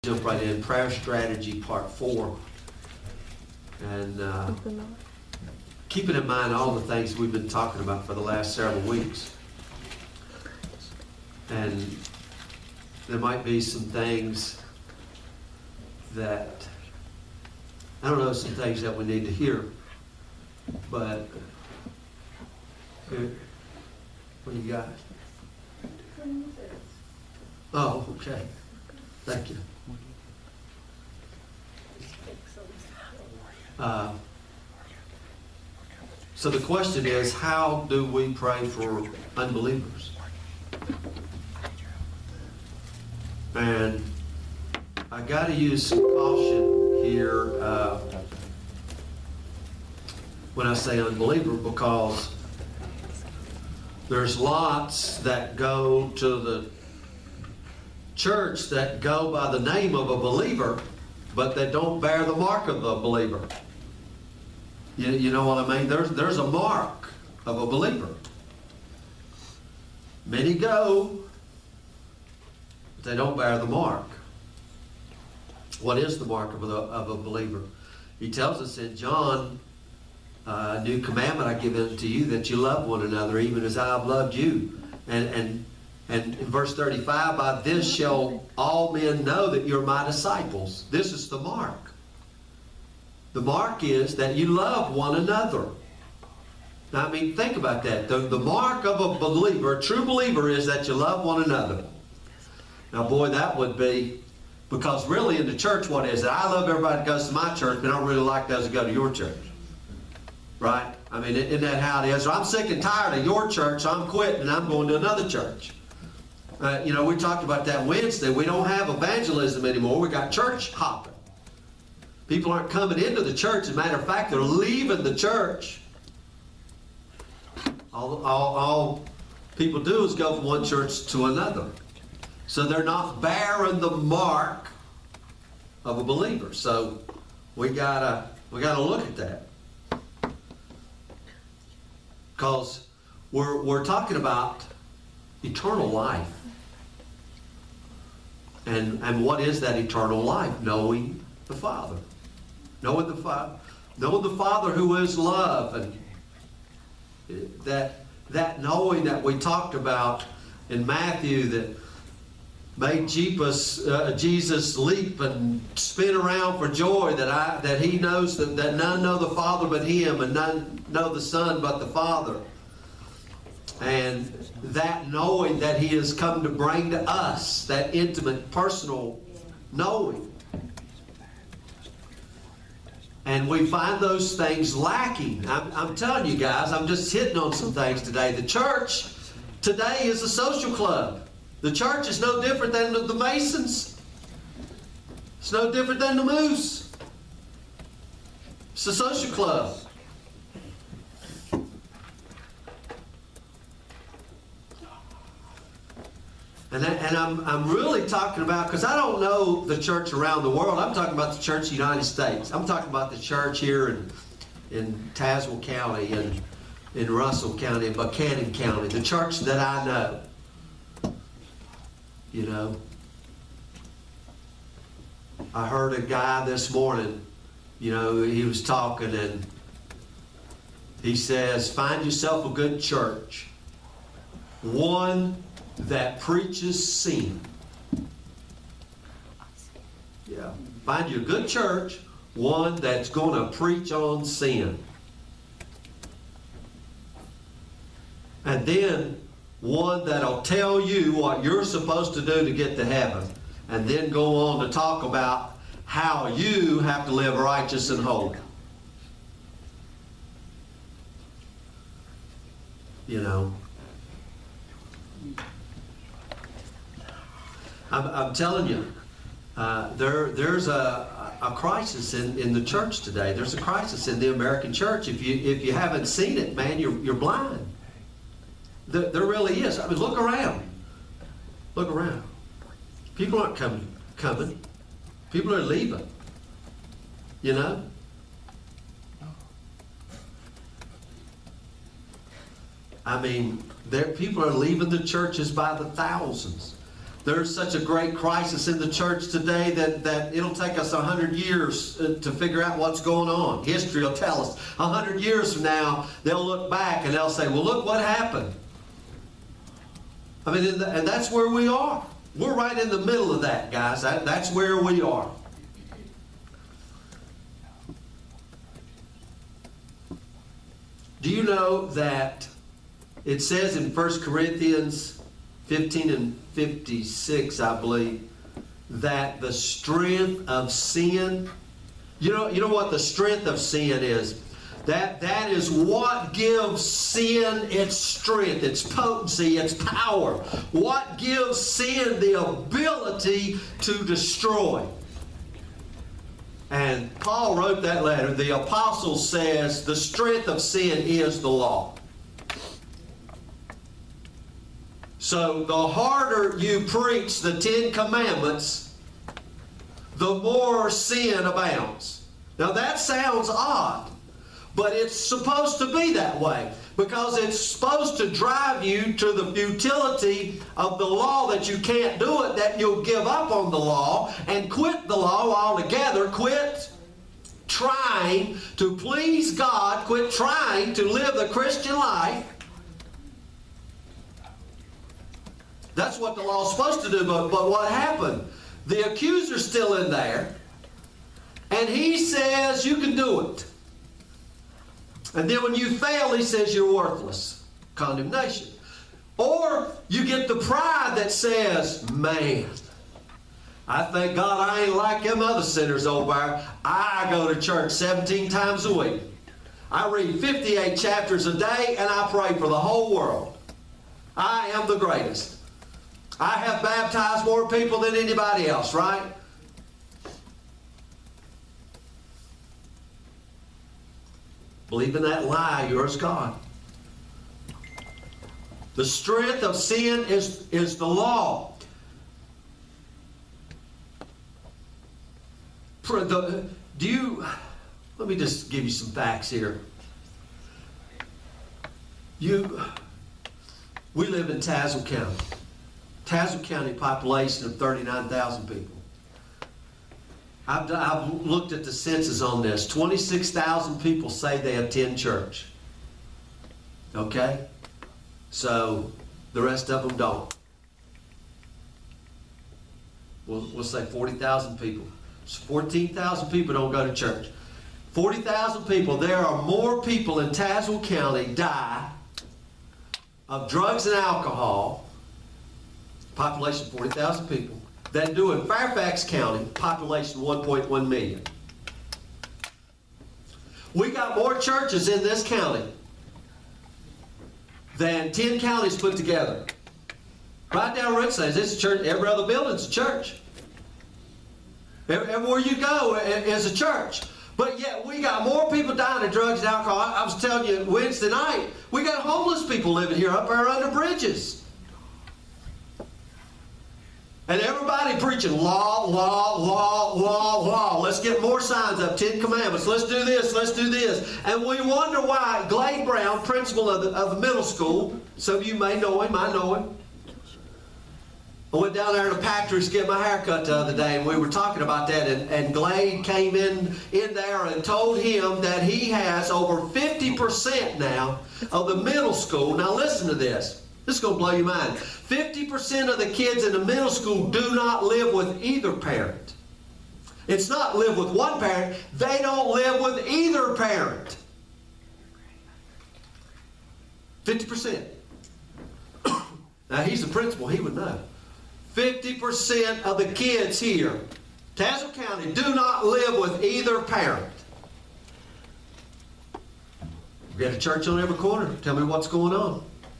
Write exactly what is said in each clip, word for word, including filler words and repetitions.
Jump right in. Prayer strategy part four. And uh, keeping in mind all the things we've been talking about for the last several weeks. And there might be some things that, I don't know, some things that we need to hear. But, here, what do you got? Oh, okay. Thank you. Uh, so the question is, how do we pray for unbelievers? And I got to use some caution here uh, when I say unbeliever, because there's lots that go to the church that go by the name of a believer, but they don't bear the mark of a believer. You, you know what I mean? There's, there's a mark of a believer. Many go, but they don't bear the mark. What is the mark of a, of a believer? He tells us in John, uh, a new commandment I give unto you, that you love one another even as I have loved you. And, and, and in verse thirty-five, by this shall all men know that you're my disciples. This is the mark. The mark is that you love one another. Now, I mean, think about that. The, the mark of a believer, a true believer, is that you love one another. Now, boy, that would be, because really in the church, what is it? I love everybody that goes to my church, but I don't really like those that go to your church. Right? I mean, isn't that how it is? So I'm sick and tired of your church, so I'm quitting and I'm going to another church. Uh, you know, we talked about that Wednesday. We don't have evangelism anymore. We got church hopping. People aren't coming into the church. As a matter of fact, they're leaving the church. All, all, all people do is go from one church to another. So they're not bearing the mark of a believer. So we gotta we gotta look at that, because we're we're talking about eternal life. And and what is that eternal life? Knowing the Father. Knowing the Father, knowing the Father who is love, and that that knowing that we talked about in Matthew that made Jesus, uh, Jesus leap and spin around for joy, that I that he knows that, that none know the Father but him, and none know the Son but the Father. And that knowing that he has come to bring to us, that intimate, personal knowing. And we find those things lacking. I'm, I'm telling you guys, I'm just hitting on some things today. The church today is a social club. The church is no different than the, the Masons. It's no different than the Moose. It's a social club. And, that, and I'm, I'm really talking about, because I don't know the church around the world. I'm talking about the church in the United States. I'm talking about the church here in, in Tazewell County and in Russell County and Buchanan County. The church that I know. You know. I heard a guy this morning, you know, he was talking and he says, find yourself a good church. One that preaches sin. Yeah. Find you a good church, one that's going to preach on sin. And then one that'll tell you what you're supposed to do to get to heaven. And then go on to talk about how you have to live righteous and holy. You know. I'm, I'm telling you, uh, there there's a, a crisis in, in the church today. There's a crisis in the American church. If you if you haven't seen it, man, you're you're blind. There, there really is. I mean, look around. Look around. People aren't coming. Coming. People are leaving. You know. I mean, there people are leaving the churches by the thousands. There's such a great crisis in the church today that, that it'll take us a hundred years to figure out what's going on. History will tell us. A hundred years from now, they'll look back and they'll say, well, look what happened. I mean, and that's where we are. We're right in the middle of that, guys. That, that's where we are. Do you know that it says in First Corinthians fifteen and fifty-six, I believe, that the strength of sin, you know, you know what the strength of sin is? That, that is what gives sin its strength, its potency, its power. What gives sin the ability to destroy. And Paul wrote that letter. The apostle says the strength of sin is the law. So the harder you preach the Ten Commandments, the more sin abounds. Now that sounds odd, but it's supposed to be that way because it's supposed to drive you to the futility of the law, that you can't do it, that you'll give up on the law and quit the law altogether. Quit trying to please God. Quit trying to live the Christian life. That's what the law's supposed to do, but, but what happened? The accuser's still in there, and he says you can do it. And then when you fail, he says you're worthless. Condemnation. Or you get the pride that says, man, I thank God I ain't like them other sinners over there. I go to church seventeen times a week. I read fifty-eight chapters a day, and I pray for the whole world. I am the greatest. I have baptized more people than anybody else, right? Believe in that lie, yours God. The strength of sin is, is the law. For the, do you, let me just give you some facts here. You, we live in Tazewell County. Tazewell County population of thirty-nine thousand people. I've, I've looked at the census on this. twenty-six thousand people say they attend church. Okay? So the rest of them don't. We'll, we'll say forty thousand people. So fourteen thousand people don't go to church. forty thousand people. There are more people in Tazewell County die of drugs and alcohol, population forty thousand people, than do in Fairfax County, population one point one million. We got more churches in this county than ten counties put together. Right down Rick says it's a church. Every other building's a church. Everywhere you go is a church. But yet we got more people dying of drugs and alcohol. I was telling you Wednesday night, we got homeless people living here up there under bridges. And everybody preaching law, law, law, law, law. Let's get more signs up. Ten Commandments. Let's do this. Let's do this. And we wonder why Glade Brown, principal of the, of the middle school, some of you may know him, I know him. I went down there to Patrick's to get my hair cut the other day, and we were talking about that. And, and Glade came in, in there and told him that he has over fifty percent now of the middle school. Now listen to this. This is going to blow your mind. fifty percent of the kids in the middle school do not live with either parent. It's not live with one parent. They don't live with either parent. fifty percent. Now, he's the principal. He would know. fifty percent of the kids here, Tazewell County, do not live with either parent. We got a church on every corner. Tell me what's going on.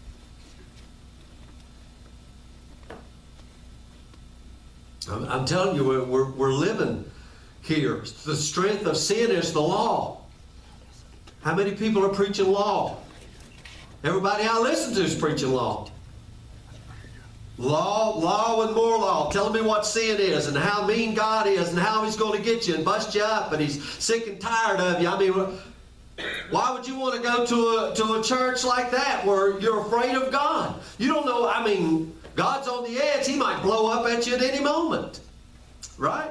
I'm telling you, we're, we're, we're living here. The strength of sin is the law. How many people are preaching law? Everybody I listen to is preaching law. Law, law and more law. Telling me what sin is and how mean God is and how He's going to get you and bust you up and He's sick and tired of you. I mean, why would you want to go to a, to a church like that where you're afraid of God? You don't know, I mean... God's on the edge. He might blow up at you at any moment. Right?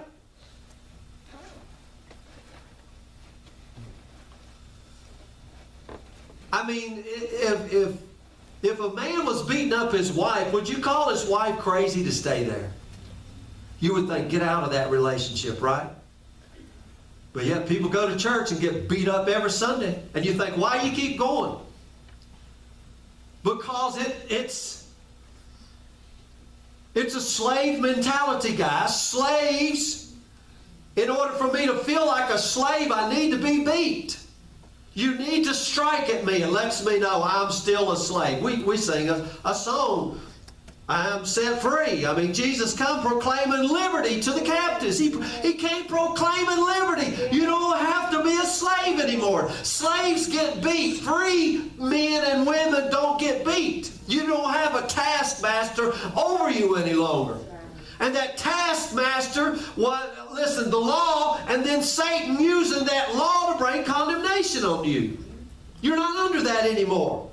I mean, if, if, if a man was beating up his wife, would you call his wife crazy to stay there? You would think, get out of that relationship, right? But yet people go to church and get beat up every Sunday. And you think, why do you keep going? Because it, it's, it's a slave mentality, guys. Slaves, in order for me to feel like a slave, I need to be beat. You need to strike at me. It lets me know I'm still a slave. We, we sing a, a song, I am set free. I mean, Jesus come proclaiming liberty to the captives. He, he came proclaiming liberty. You don't have to be a slave anymore. Slaves get beat. Free men and women don't get beat. You don't have a taskmaster over you any longer. And that taskmaster was, listen, the law, and then Satan using that law to bring condemnation on you. You're not under that anymore.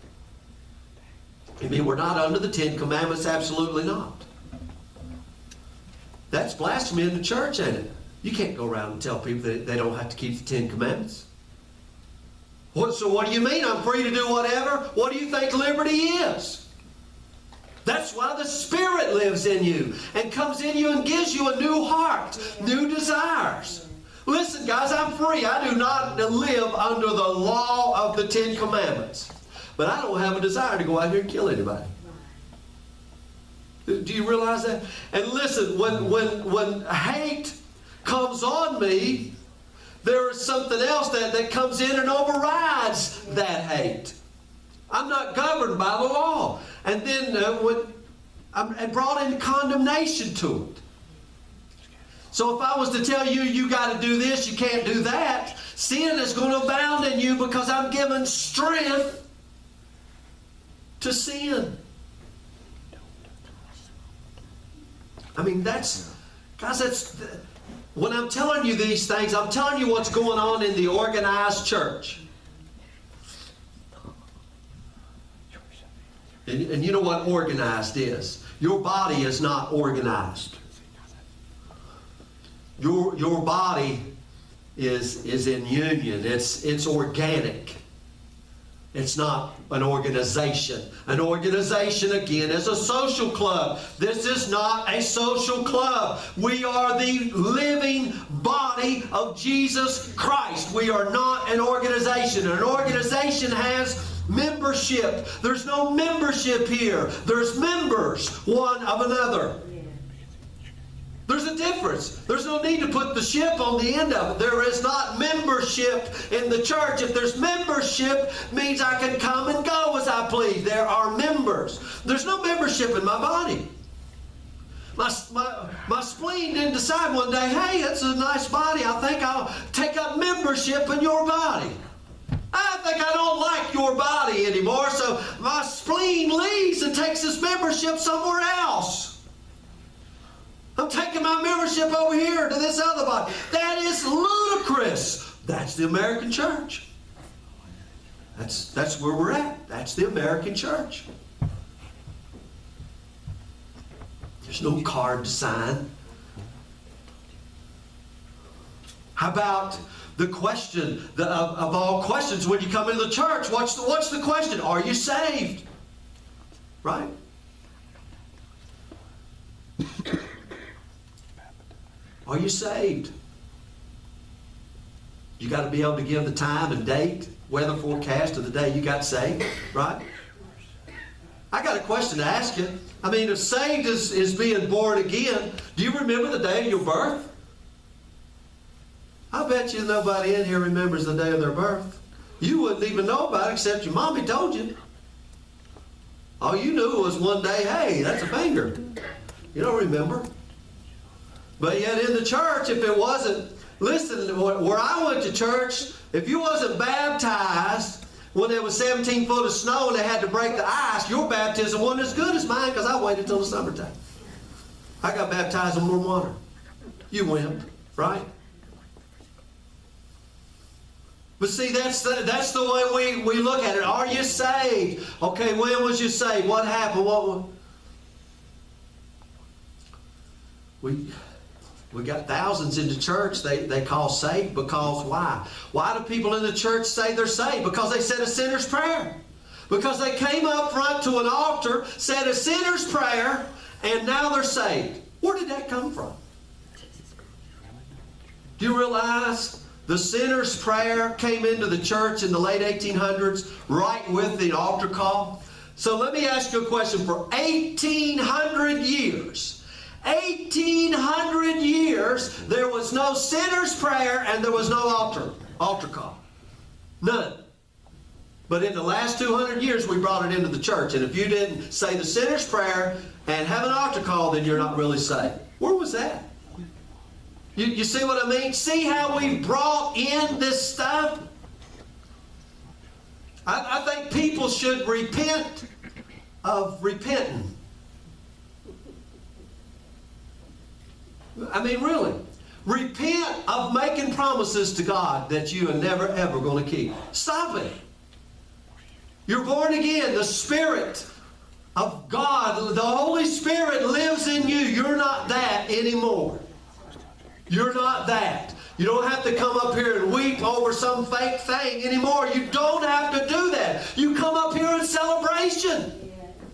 I mean, we're not under the Ten Commandments? Absolutely not. That's blasphemy in the church, ain't it? You can't go around and tell people that they don't have to keep the Ten Commandments. What, so what do you mean I'm free to do whatever? What do you think liberty is? That's why the Spirit lives in you and comes in you and gives you a new heart, new desires. Listen, guys, I'm free. I do not live under the law of the Ten Commandments. But I don't have a desire to go out here and kill anybody. Do you realize that? And listen, when, when, when hate comes on me, there is something else that, that comes in and overrides that hate. I'm not governed by the law. And then uh, when I'm brought into condemnation to it. So if I was to tell you, you got to do this, you can't do that, sin is going to abound in you because I'm given strength to sin. I mean, that's, guys, that's, when I'm telling you these things, I'm telling you what's going on in the organized church. And, and you know what organized is? Your body is not organized. Your, your body is, is in union. It's, it's organic. It's not an organization. An organization, again, is a social club. This is not a social club. We are the living body of Jesus Christ. We are not an organization. An organization has membership. There's no membership here. There's members one of another. There's a difference. There's no need to put the ship on the end of it. There is not membership in the church. If there's membership, it means I can come and go as I please. There are members. There's no membership in my body. My, my, my spleen didn't decide one day, hey, that's a nice body. I think I'll take up membership in your body. I think I don't like your body anymore, so my spleen leaves and takes its membership somewhere else. I'm taking my membership over here to this other body. That is ludicrous. That's the American church. That's, that's where we're at. That's the American church. There's no card to sign. How about the question the, of, of all questions when you come into the church? What's the, what's the question? Are you saved? Right? Are you saved? You got to be able to give the time and date, weather forecast of the day you got saved, right? I got a question to ask you. I mean, if saved is, is being born again, do you remember the day of your birth? I bet you nobody in here remembers the day of their birth. You wouldn't even know about it except your mommy told you. All you knew was one day, hey, that's a finger. You don't remember. But yet in the church, if it wasn't, listen, where I went to church, if you wasn't baptized when there was seventeen foot of snow and they had to break the ice, your baptism wasn't as good as mine because I waited till the summertime. I got baptized in warm water. You went, right? But see, that's the, that's the way we, we look at it. Are you saved? Okay, when was you saved? What happened? What? We, we got thousands in the church they, they call saved because why? Why do people in the church say they're saved? Because they said a sinner's prayer. Because they came up front to an altar, said a sinner's prayer, and now they're saved. Where did that come from? Do you realize the sinner's prayer came into the church in the late eighteen hundreds right with the altar call? So let me ask you a question. For eighteen hundred years, eighteen hundred years, there was no sinner's prayer and there was no altar, altar call. None. But in the last two hundred years, we brought it into the church. And if you didn't say the sinner's prayer and have an altar call, then you're not really saved. Where was that? You, you see what I mean? See how we brought in this stuff? I, I think people should repent of repenting. I mean, really. Repent of making promises to God that you are never, ever going to keep. Stop it. You're born again. The Spirit of God, the Holy Spirit lives in you. You're not that anymore. You're not that. You don't have to come up here and weep over some fake thing anymore. You don't have to do that. You come up here in celebration.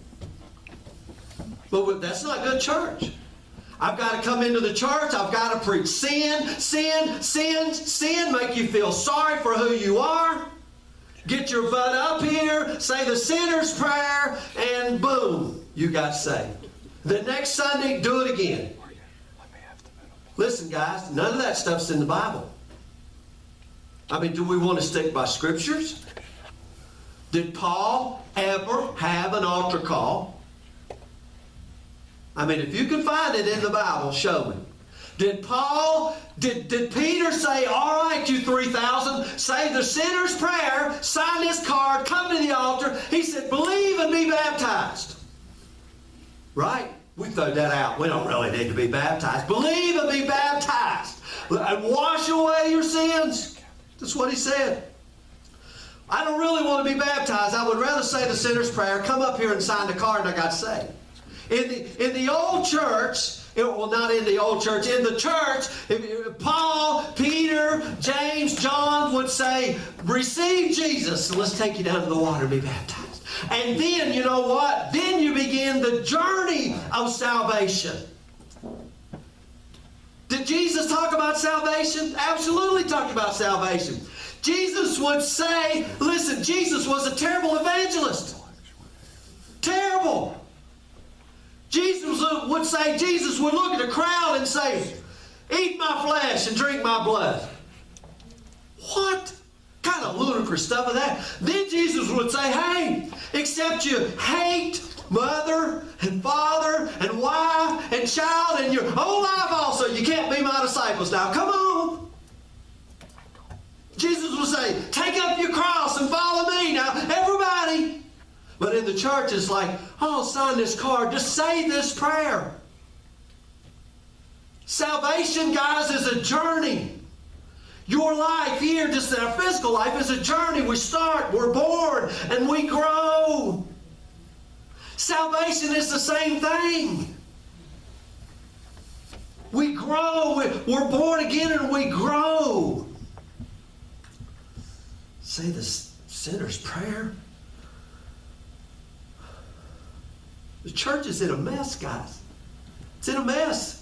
But that's not good church. I've got to come into the church. I've got to preach sin, sin, sin, sin, make you feel sorry for who you are. Get your butt up here, say the sinner's prayer, and boom, you got saved. The next Sunday, do it again. Listen, guys, none of that stuff's in the Bible. I mean, do we want to stick by scriptures? Did Paul ever have an altar call? I mean, if you can find it in the Bible, show me. Did Paul, did, did Peter say, all right, you three thousand, say the sinner's prayer, sign this card, come to the altar. He said, believe and be baptized. Right? We throw that out. We don't really need to be baptized. Believe and be baptized. And wash away your sins. That's what he said. I don't really want to be baptized. I would rather say the sinner's prayer, come up here and sign the card, and I got saved. In the, in the old church, it, well, not in the old church, in the church, if, if Paul, Peter, James, John would say, receive Jesus. So let's take you down to the water and be baptized. And then, you know what? Then you begin the journey of salvation. Did Jesus talk about salvation? Absolutely talked about salvation. Jesus would say, listen, Jesus was a terrible evangelist. Terrible. Jesus would say, Jesus would look at the crowd and say, eat my flesh and drink my blood. What kind of ludicrous stuff is that? Then Jesus would say, hey, except you hate mother and father and wife and child and your whole life also, you can't be my disciples. Now, come on. Jesus would say, take up your cross and follow me. Now, everybody. But in the church, it's like, oh, sign this card. Just say this prayer. Salvation, guys, is a journey. Your life here, just our physical life, is a journey. We start, we're born, and we grow. Salvation is the same thing. We grow. We're born again and we grow. Say the sinner's prayer. The church is in a mess, guys. It's in a mess.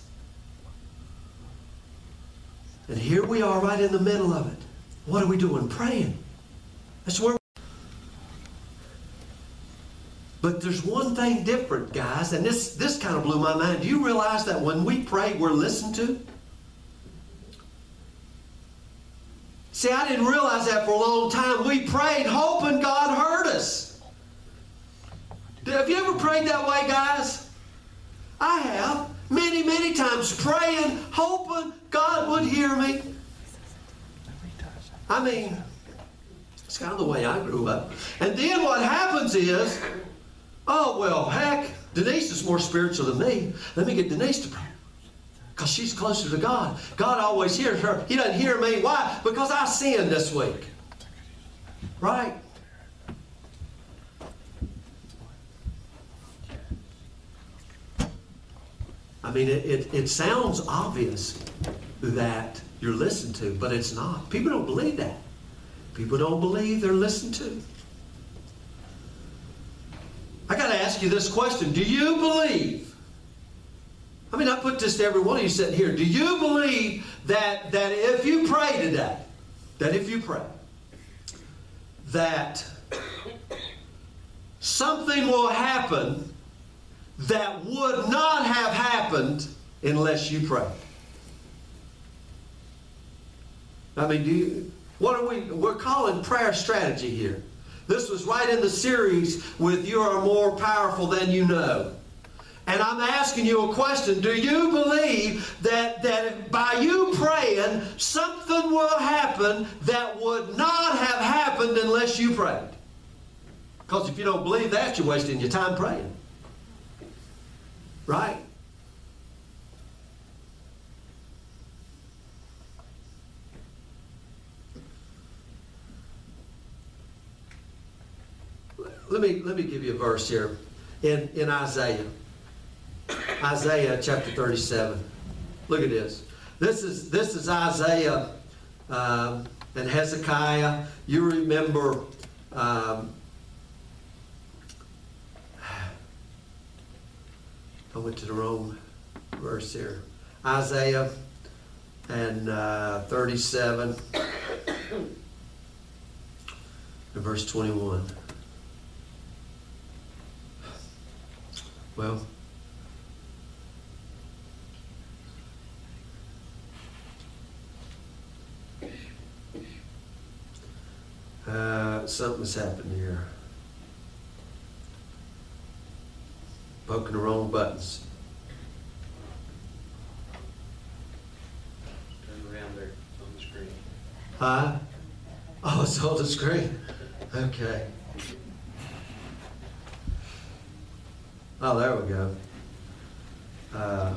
And here we are right in the middle of it. What are we doing? Praying. That's where. But there's one thing different, guys, and this, this kind of blew my mind. Do you realize that when we pray, we're listened to? See, I didn't realize that for a long time. We prayed hoping God heard us. Have you ever prayed that way, guys? I have. Many, many times praying, hoping God would hear me. I mean, it's kind of the way I grew up. And then what happens is, oh, well, heck, Denise is more spiritual than me. Let me get Denise to pray. Because she's closer to God. God always hears her. He doesn't hear me. Why? Because I sinned this week. Right? I mean, it, it, it sounds obvious that you're listened to, but it's not. People don't believe that. People don't believe they're listened to. I got to ask you this question. Do you believe? I mean, I put this to every one of you sitting here. Do you believe that, that if you pray today, that if you pray, that something will happen that would not have happened unless you prayed? I mean, do you, what are we, we're calling prayer strategy here. This was right in the series with You Are More Powerful Than You Know. And I'm asking you a question. Do you believe that, that by you praying, something will happen that would not have happened unless you prayed? Because if you don't believe that, you're wasting your time praying. Right? Let me, let me give you a verse here in, in Isaiah. Isaiah chapter thirty-seven. Look at this. This is, this is Isaiah um, and Hezekiah. You remember um, I went to the wrong verse here. Isaiah and uh, thirty-seven and verse twenty-one. Well, uh, something's happened here. Poking the wrong buttons. Turn around there on the screen. Huh? Oh, it's on the screen. Okay. Oh, there we go. Uh,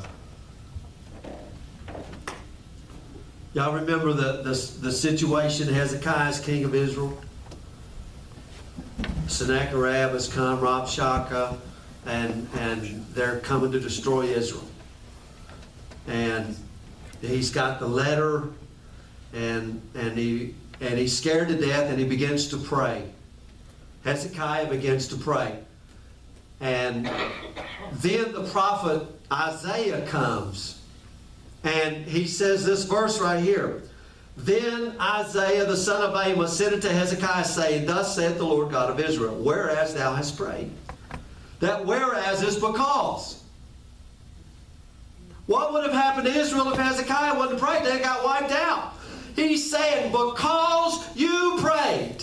y'all remember the, the, the situation Hezekiah is king of Israel? Sennacherib has come, Rabshakeh, and, and they're coming to destroy Israel. And he's got the letter, and, and, he, and he's scared to death, and he begins to pray. Hezekiah begins to pray. And then the prophet Isaiah comes, and he says this verse right here. Then Isaiah the son of Amos sent unto Hezekiah, saying, Thus saith the Lord God of Israel, whereas thou hast prayed. That whereas is because. What would have happened to Israel if Hezekiah wouldn't prayed? They got wiped out. He's saying, because you prayed.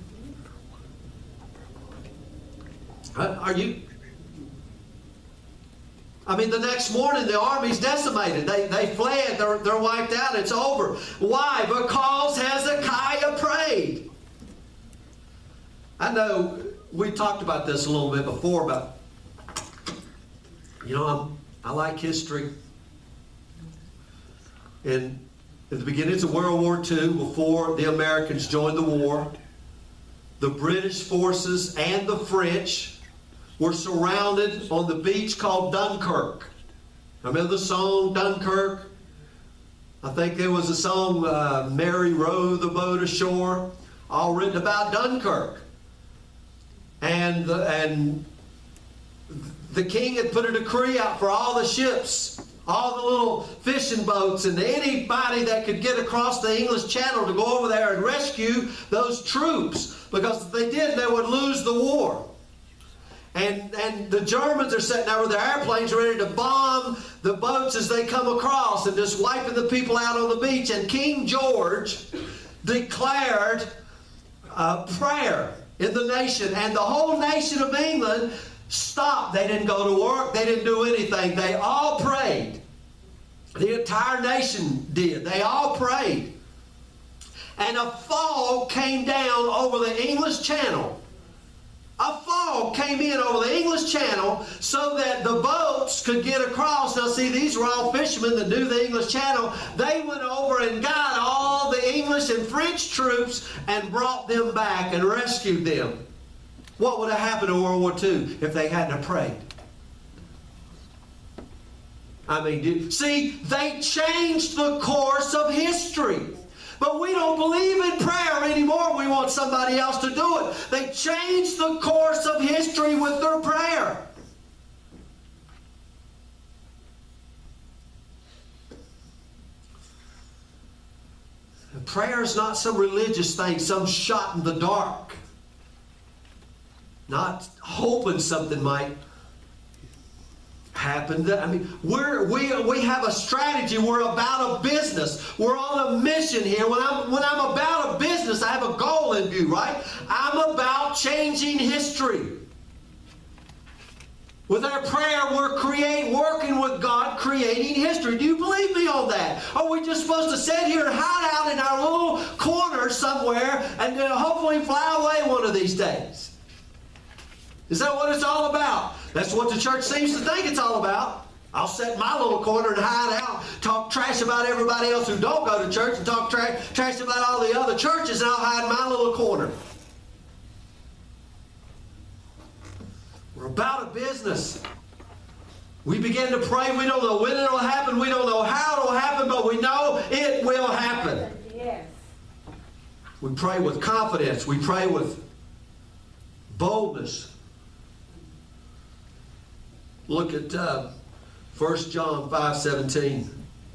Are you? I mean, the next morning the army's decimated. They, they fled. They're, they're wiped out. It's over. Why? Because Hezekiah prayed. I know we talked about this a little bit before, but you know, I'm, I like history. And at the beginnings of World War Two, before the Americans joined the war, the British forces and the French were surrounded on the beach called Dunkirk. Remember the song Dunkirk? I think there was a song, uh, Mary rowed the boat ashore, all written about Dunkirk. And the, and the king had put a decree out for all the ships, all the little fishing boats, and anybody that could get across the English Channel to go over there and rescue those troops. Because if they did, they would lose the war. And, and the Germans are sitting there with their airplanes ready to bomb the boats as they come across and just wiping the people out on the beach. And King George declared a prayer in the nation. And the whole nation of England stopped. They didn't go to work. They didn't do anything. They all prayed. The entire nation did. They all prayed. And a fog came down over the English Channel. A fog came in over the English Channel so that the boats could get across. Now see, these were all fishermen that knew the English Channel. They went over and got all the English and French troops and brought them back and rescued them. What would have happened in World War Two if they hadn't have prayed? I mean, do, see, they changed the course of history. But we don't believe in prayer anymore. We want somebody else to do it. They changed the course of history with their prayer. Prayer is not some religious thing, some shot in the dark. Not hoping something might happen. I mean, we're, we we have a strategy. We're about a business. We're on a mission here. When I'm when I'm about a business, I have a goal in view, right? I'm about changing history. With our prayer, we're create, working with God, creating history. Do you believe me on that? Are we just supposed to sit here and hide out in our little corner somewhere and uh, hopefully fly away one of these days? Is that what it's all about? That's what the church seems to think it's all about. I'll sit in my little corner and hide out, talk trash about everybody else who don't go to church, and talk tra- trash about all the other churches, and I'll hide in my little corner. We're about a business. We begin to pray. We don't know when it'll happen. We don't know how it'll happen, but we know it will happen. Yes. We pray with confidence. We pray with boldness. Look at uh, First John five seventeen.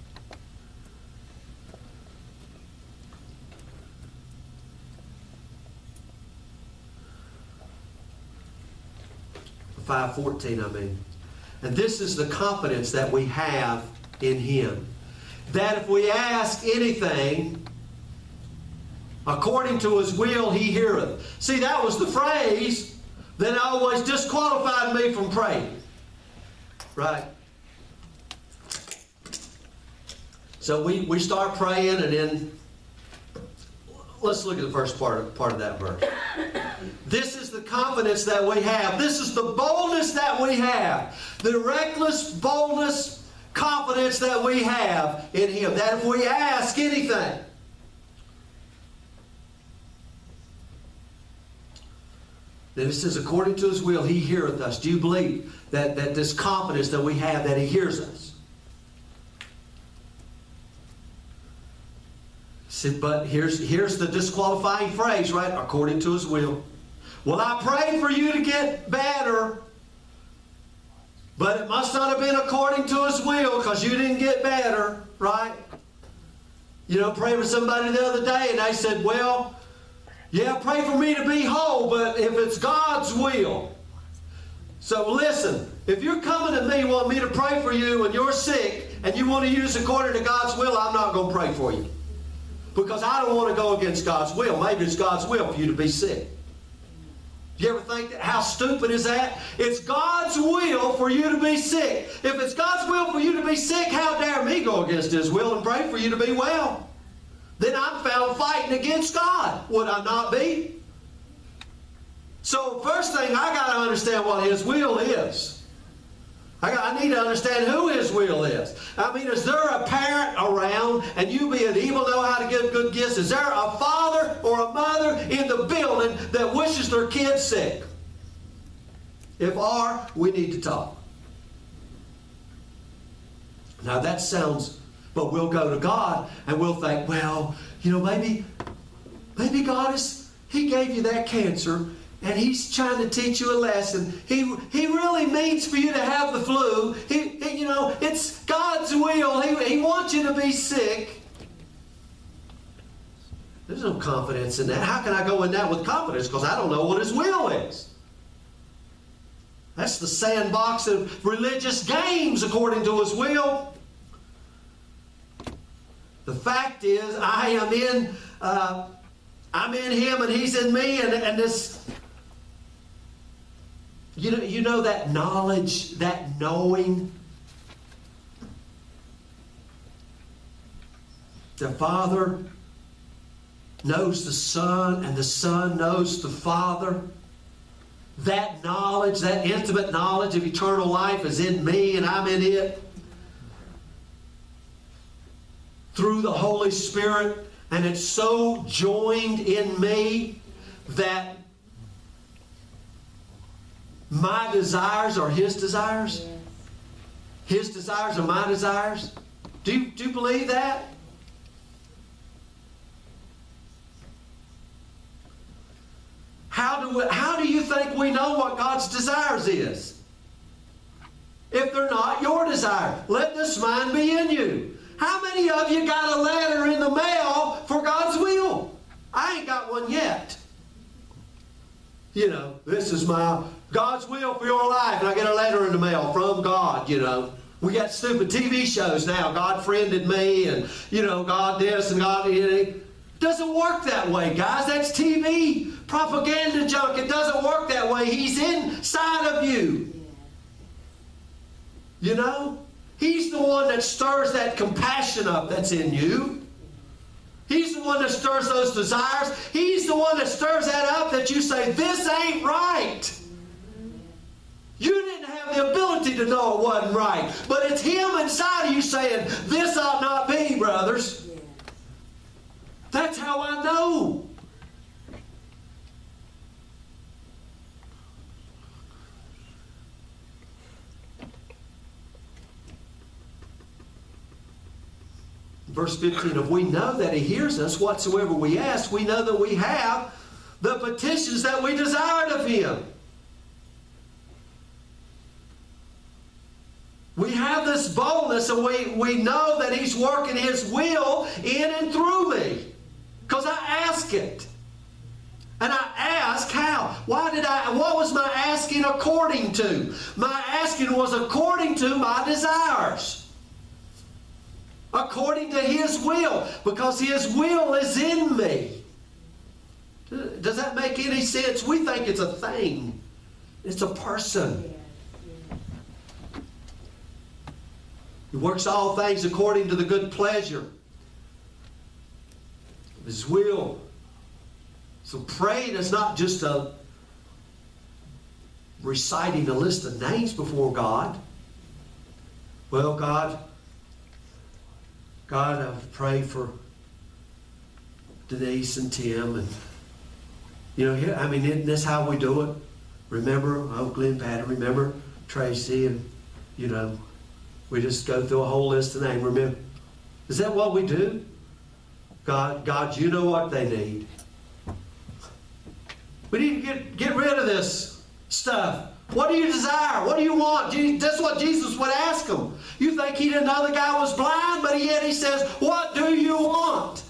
five fourteen, I mean. And this is the confidence that we have in Him. That if we ask anything according to His will, He heareth. See, that was the phrase that always disqualified me from praying. Right? So we, we start praying, and then let's look at the first part of, part of that verse. This is the confidence that we have. This is the boldness that we have. The reckless boldness, confidence that we have in Him. That if we ask anything, then it says, according to His will, He heareth us. Do you believe that, that this confidence that we have, that He hears us? See, but here's, here's the disqualifying phrase, right? According to His will. Well, I prayed for you to get better, but it must not have been according to His will because you didn't get better, right? You know, prayed for somebody the other day and they said, well, yeah, pray for me to be whole, but if it's God's will. So listen, if you're coming to me wanting me to pray for you and you're sick and you want to use according to God's will, I'm not going to pray for you. Because I don't want to go against God's will. Maybe it's God's will for you to be sick. Do you ever think that? How stupid is that? It's God's will for you to be sick. If it's God's will for you to be sick, how dare me go against His will and pray for you to be well? Then I'm found fighting against God. Would I not be? So first thing, I got to understand what His will is. I, got, I need to understand who His will is. I mean, is there a parent around, and you being evil know how to give good gifts? Is there a father or a mother in the building that wishes their kid sick? If are, we need to talk. Now that sounds, but we'll go to God and we'll think, well, you know, maybe, maybe God is, He gave you that cancer, and He's trying to teach you a lesson. He, he really means for you to have the flu. He, he, you know, it's God's will. He, he wants you to be sick. There's no confidence in that. How can I go in that with confidence? Because I don't know what His will is. That's the sandbox of religious games according to His will. The fact is, I am in, uh, I'm in Him and He's in me, and, and this... You know, you know that knowledge, that knowing. The Father knows the Son, and the Son knows the Father. That knowledge, that intimate knowledge of eternal life is in me, and I'm in it. Through the Holy Spirit, and it's so joined in me that my desires are His desires. Yes. His desires are my desires? Do you, do you believe that? How do, we, how do you think we know what God's desires is? If they're not your desire. Let this mind be in you. How many of you got a letter in the mail for God's will? I ain't got one yet. You know, this is my God's will for your life. And I get a letter in the mail from God, you know. We got stupid T V shows now. God friended me and, you know, God this and God... It doesn't work that way, guys. That's T V propaganda junk. It doesn't work that way. He's inside of you. You know? He's the one that stirs that compassion up that's in you. He's the one that stirs those desires. He's the one that stirs that up that you say, this ain't right. You didn't have the ability to know it wasn't right. But it's Him inside of you saying, this ought not be, brothers. That's how I know. Verse fifteen, if we know that He hears us whatsoever we ask, we know that we have the petitions that we desired of Him. We have this boldness and we, we know that He's working His will in and through me. Because I ask it. And I ask how? Why did I, what was my asking according to? My asking was according to my desires. According to His will. Because His will is in me. Does that make any sense? We think it's a thing. It's a person. He works all things according to the good pleasure of His will. So praying is not just a reciting a list of names before God. Well, God, God, I've prayed for Denise and Tim, and you know, here, I mean, isn't this how we do it? Remember, oh, Glenn Patton, remember Tracy, and you know, we just go through a whole list of names. Remember, is that what we do? God, God, you know what they need. We need to get, get rid of this stuff. What do you desire? What do you want? That's what Jesus would ask them. You think He didn't know the guy was blind, but yet He says, what do you want?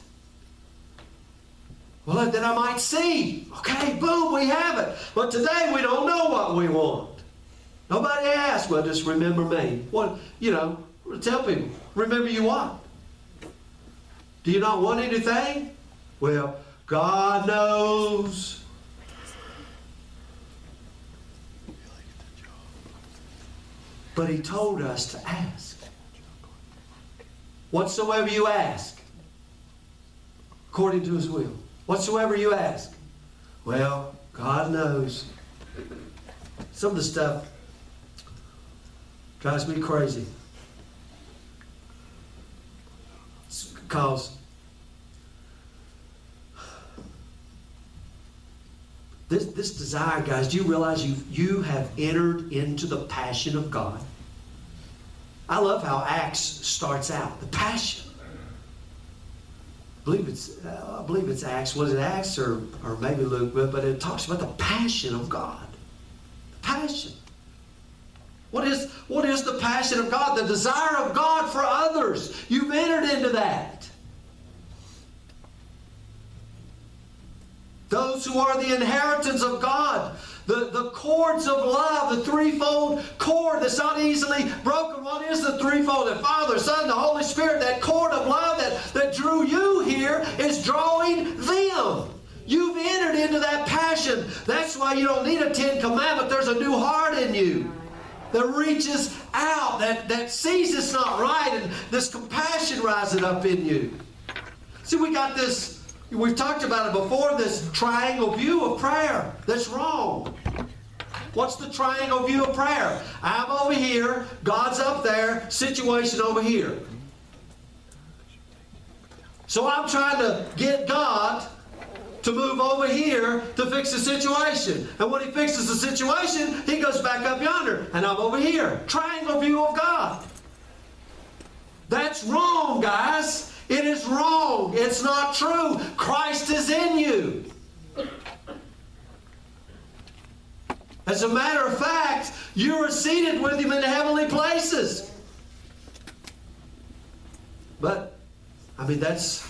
Well, then I might see. Okay, boom, we have it. But today we don't know what we want. Nobody asks. Well, just remember me. What, you know, tell people, remember you what? Do you not want anything? Well, God knows. But He told us to ask. Whatsoever you ask, according to His will. Whatsoever you ask. Well, God knows. Some of the stuff drives me crazy. It's because this, this desire, guys, do you realize you, you have entered into the passion of God? I love how Acts starts out. The passion. I believe it's, uh, I believe it's Acts. Was it Acts or, or maybe Luke? But, but it talks about the passion of God. The passion. What is, what is the passion of God? The desire of God for others. You've entered into that. Those who are the inheritance of God. The, the cords of love, the threefold cord that's not easily broken. What is the threefold? The Father, Son, the Holy Spirit. That cord of love that, that drew you here is drawing them. You've entered into that passion. That's why you don't need a Ten Commandment. There's a new heart in you that reaches out, that, that sees it's not right, and this compassion rising up in you. See, we got this, we've talked about it before, this triangle view of prayer that's wrong. What's the triangle view of prayer? I'm over here, God's up there, situation over here. So I'm trying to get God to move over here to fix the situation. And when He fixes the situation, He goes back up yonder. And I'm over here. Triangle view of God. That's wrong, guys. It is wrong. It's not true. Christ is in you. As a matter of fact, you are seated with Him in the heavenly places. But, I mean, that's...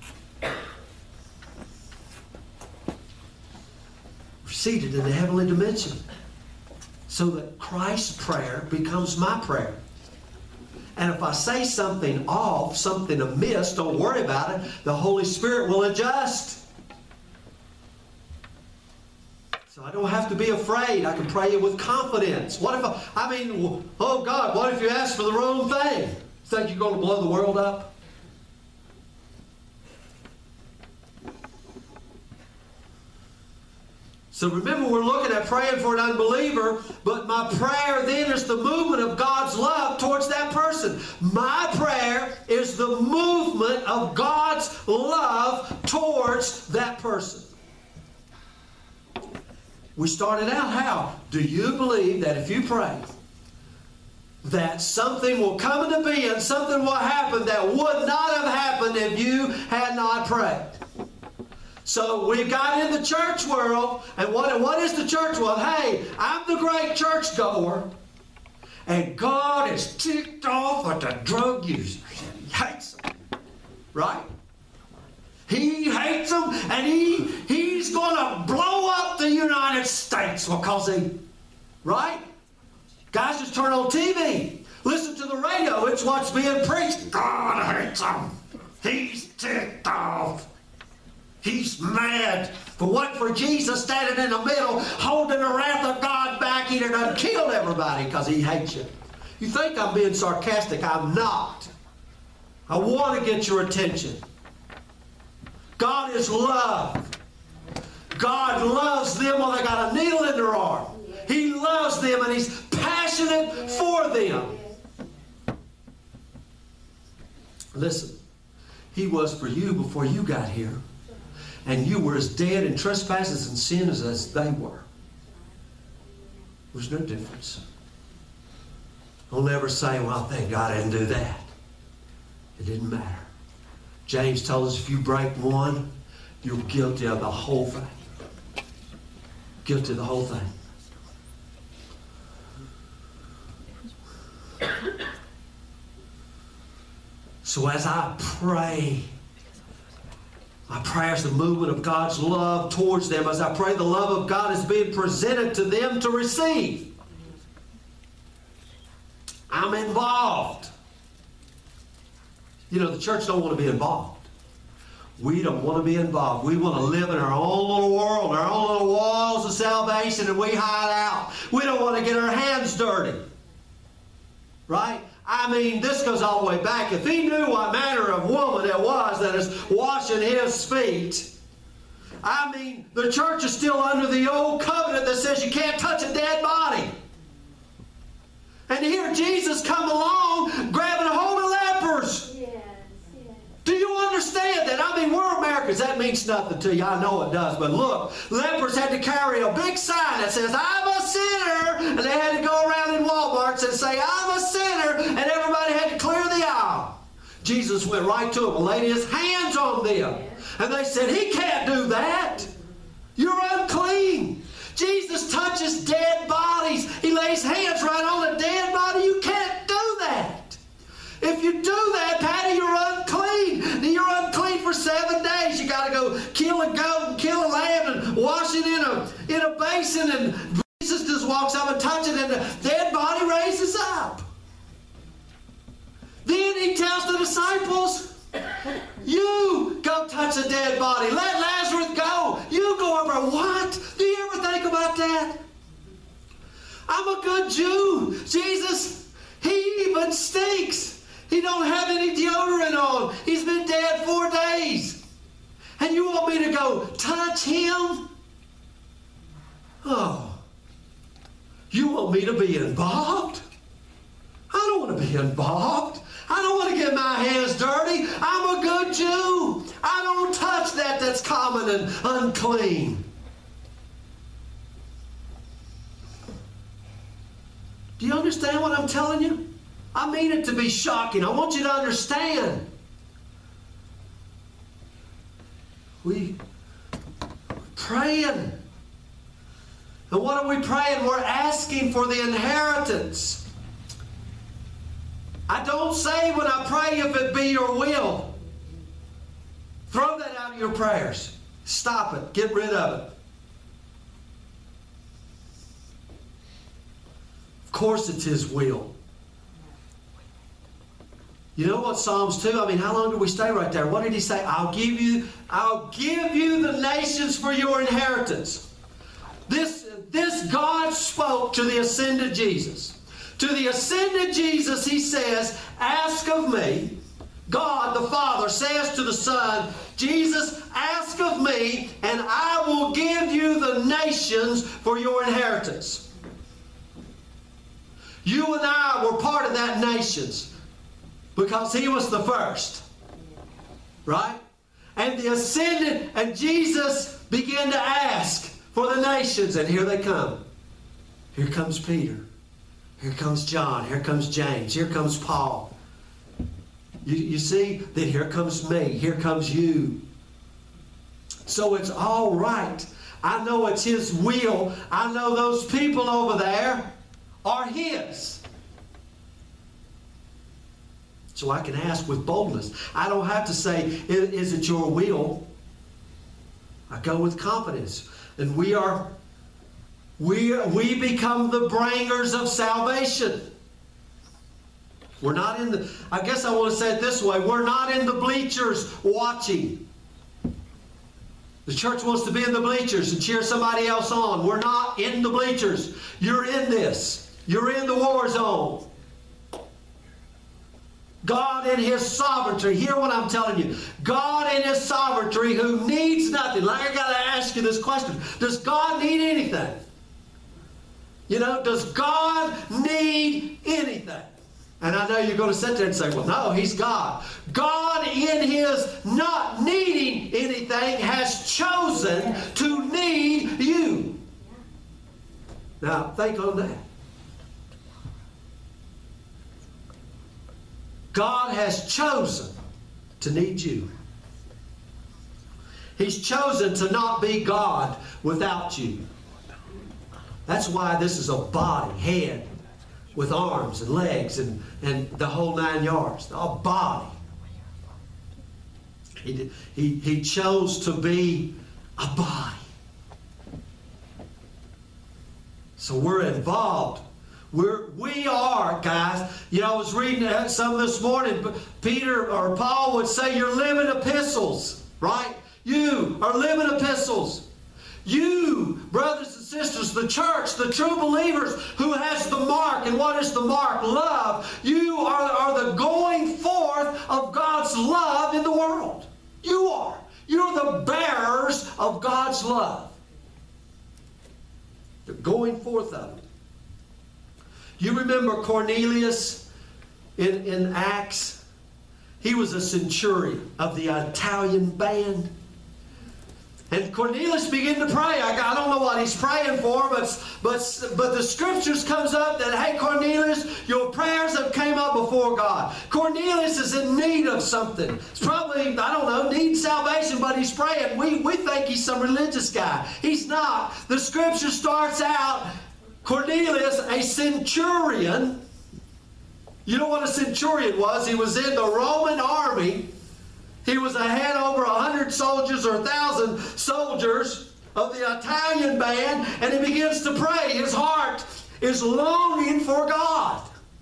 we're seated in the heavenly dimension. So that Christ's prayer becomes my prayer. And if I say something off, something amiss, don't worry about it. The Holy Spirit will adjust. So I don't have to be afraid. I can pray it with confidence. What if I, I mean, oh God, what if you ask for the wrong thing? You think you're going to blow the world up? So remember, we're looking at praying for an unbeliever, but my prayer then is the movement of God's love towards that person. My prayer is the movement of God's love towards that person. We started out how? Do you believe that if you pray, that something will come into being, something will happen that would not have happened if you had not prayed? So we got in the church world, and what, what is the church world? Hey, I'm the great church goer, and God is ticked off at the drug users. He hates them. Right? He hates them, and he he's going to blow up the United States because he, right? Guys, just turn on T V. Listen to the radio. It's what's being preached. God hates them. He's ticked off. He's mad. For what? For Jesus standing in the middle, holding the wrath of God back. He'd have done killed everybody because he hates you. You think I'm being sarcastic. I'm not. I want to get your attention. God is love. God loves them while they got a needle in their arm. He loves them and He's passionate for them. Listen, He was for you before you got here. And you were as dead in trespasses and sins as they were. There's no difference. Don't ever say, well, thank God I didn't do that. It didn't matter. James told us if you break one, you're guilty of the whole thing. Guilty of the whole thing. So as I pray, my prayer is the movement of God's love towards them. As I pray, the love of God is being presented to them to receive. I'm involved. You know, the church don't want to be involved. We don't want to be involved. We want to live in our own little world, our own little walls of salvation, and we hide out. We don't want to get our hands dirty. Right? I mean, this goes all the way back. If He knew what manner of woman it was that is washing His feet, I mean, the church is still under the old covenant that says you can't touch a dead body. And here Jesus come along grabbing a hold of lepers. Yes, yes. Do you understand that? I mean, we're Americans. That means nothing to you. I know it does. But look, lepers had to carry a big sign that says, I'm a sinner. And they had to go around in Walmarts and say, I'm a sinner. And everybody had to clear the aisle. Jesus went right to them and laid His hands on them. And they said, He can't do that. You're unclean. Jesus touches dead bodies. He lays hands right on a dead body. You can't do that. If you do that, Patty, you're unclean. You're unclean for seven days. You got to go kill a goat and kill a lamb and wash it in a, in a basin. And Jesus just walks up and touches it, and the dead body raises up. Then He tells the disciples, you go touch a dead body. Let Lazarus go. You go over. What? Do you ever think about that? I'm a good Jew. Jesus, He even stinks. He don't have any deodorant on. He's been dead four days. And you want me to go touch Him? Oh. You want me to be involved? I don't want to be involved. I don't want to get my hands dirty. I'm a good Jew. I don't touch that that's common and unclean. Do you understand what I'm telling you? I mean it to be shocking. I want you to understand. We praying. And what are we praying? We're asking for the inheritance. I don't say when I pray, if it be your will. Throw that out of your prayers. Stop it. Get rid of it. Of course it's His will. You know what Psalms two, I mean, how long did we stay right there? What did He say? I'll give you, I'll give you the nations for your inheritance. This, this God spoke to the ascended Jesus. To the ascended Jesus, He says, ask of me. God the Father says to the Son, Jesus, ask of me, and I will give you the nations for your inheritance. You and I were part of that nations because He was the first. Right? And the ascended, and Jesus began to ask for the nations, and here they come. Here comes Peter. Here comes John. Here comes James. Here comes Paul. You, you see that here comes me. Here comes you. So it's all right. I know it's His will. I know those people over there are His. So I can ask with boldness. I don't have to say, is it your will? I go with confidence. And we are, we, we become the bringers of salvation. We're not in the, I guess I want to say it this way, we're not in the bleachers watching. The church wants to be in the bleachers and cheer somebody else on. We're not in the bleachers. You're in this. You're in the war zone. God in His sovereignty, hear what I'm telling you. God in His sovereignty who needs nothing. Like, I got to ask you this question. Does God need anything? You know, does God need anything? And I know you're going to sit there and say, well, no, He's God. God in His not needing anything has chosen to need you. Now, think on that. God has chosen to need you. He's chosen to not be God without you. That's why this is a body, head, with arms and legs and, and the whole nine yards. A body. He, he, he chose to be a body. So we're involved. We're, we are, guys. You know, I was reading some this morning. Peter or Paul would say you're living epistles, right? You are living epistles. You, brothers and sisters, the church, the true believers who has the mark. And what is the mark? Love. You are, are the going forth of God's love in the world. You are. You're the bearers of God's love. The going forth of it. You remember Cornelius in, in Acts? He was a centurion of the Italian band. And Cornelius began to pray. I, I don't know what he's praying for, but, but, but the scriptures comes up that, hey, Cornelius, your prayers have came up before God. Cornelius is in need of something. It's probably, I don't know, needs salvation, but he's praying. We, we think he's some religious guy. He's not. The scripture starts out, Cornelius, a centurion. You know what a centurion was? He was in the Roman army. He was a head over a hundred soldiers or a thousand soldiers of the Italian band, and he begins to pray. His heart is longing for God.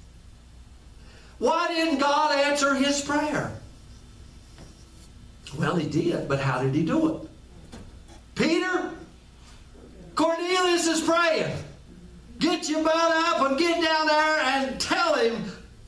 Why didn't God answer his prayer? Well, He did, but how did He do it? Peter, Cornelius is praying. Get your butt up and get down there and tell him.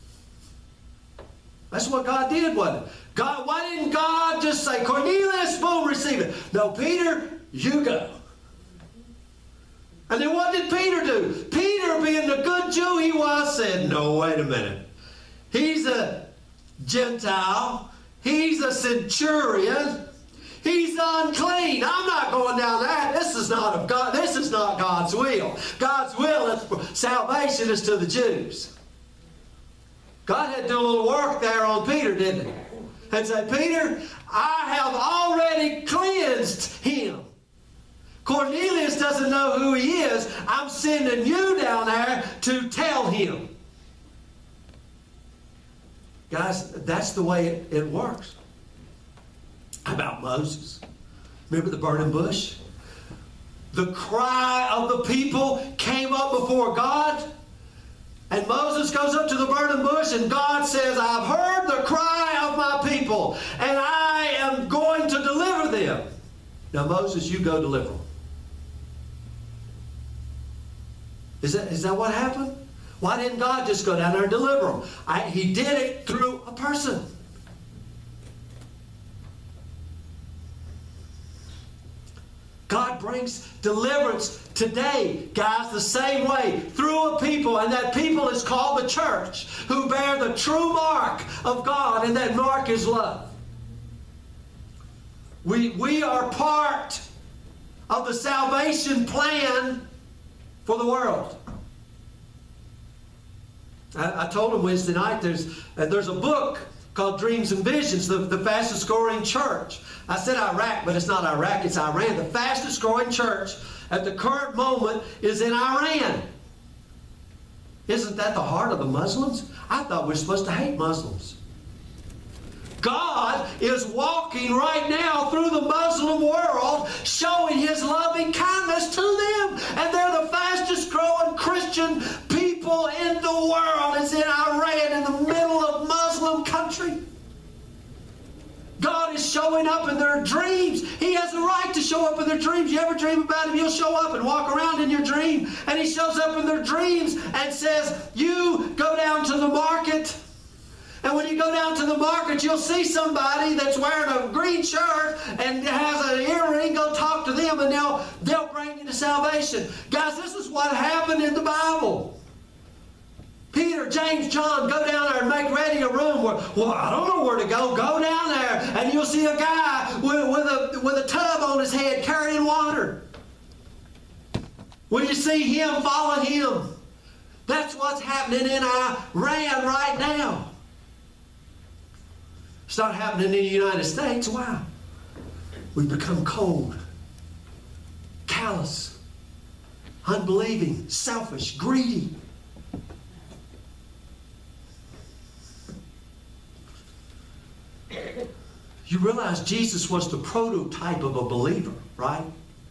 That's what God did, wasn't it? God, why didn't God just say, Cornelius, boom, receive it? No, Peter, you go. And then what did Peter do? Peter, being the good Jew he was, said, no, wait a minute. He's a Gentile. He's a centurion. He's unclean. I'm not going down there. This is not of God. This is not God's will. God's will is for salvation is to the Jews. God had to do a little work there on Peter, didn't he? And say, Peter, I have already cleansed him. Cornelius doesn't know who he is. I'm sending you down there to tell him. Guys, that's the way it, it works. How about Moses? Remember the burning bush? The cry of the people came up before God. And Moses goes up to the burning bush and God says, I've heard the cry of my people and I am going to deliver them. Now Moses, you go deliver them. Is that, is that what happened? Why didn't God just go down there and deliver them? I, he did it through a person. God brings deliverance today, guys, the same way, through a people, and that people is called the church, who bear the true mark of God, and that mark is love. We, we are part of the salvation plan for the world. I, I told them Wednesday night, there's, uh, there's a book called Dreams and Visions, the, the fastest growing church. I said Iraq, but it's not Iraq, it's Iran. The fastest growing church at the current moment is in Iran. Isn't that the heart of the Muslims? I thought we were supposed to hate Muslims. God is walking right now through the Muslim world, showing His loving kindness to them. And they're the fastest growing Christian people in the world. It's in Iran, in the middle of Muslim country. God is showing up in their dreams. He has a right to show up in their dreams. You ever dream about Him? He'll show up and walk around in your dream. And He shows up in their dreams and says, you go down to the market. And when you go down to the market, you'll see somebody that's wearing a green shirt and has an earring. Go talk to them and they'll, they'll bring you to salvation. Guys, this is what happened in the Bible. Peter, James, John, go down there and make ready a room where, well, I don't know where to go. Go down there and you'll see a guy with, with, a, with a tub on his head carrying water. When you see him, follow him. That's what's happening in Iran right now. It's not happening in the United States. Why? We've become cold, callous, unbelieving, selfish, greedy. You realize Jesus was the prototype of a believer, right?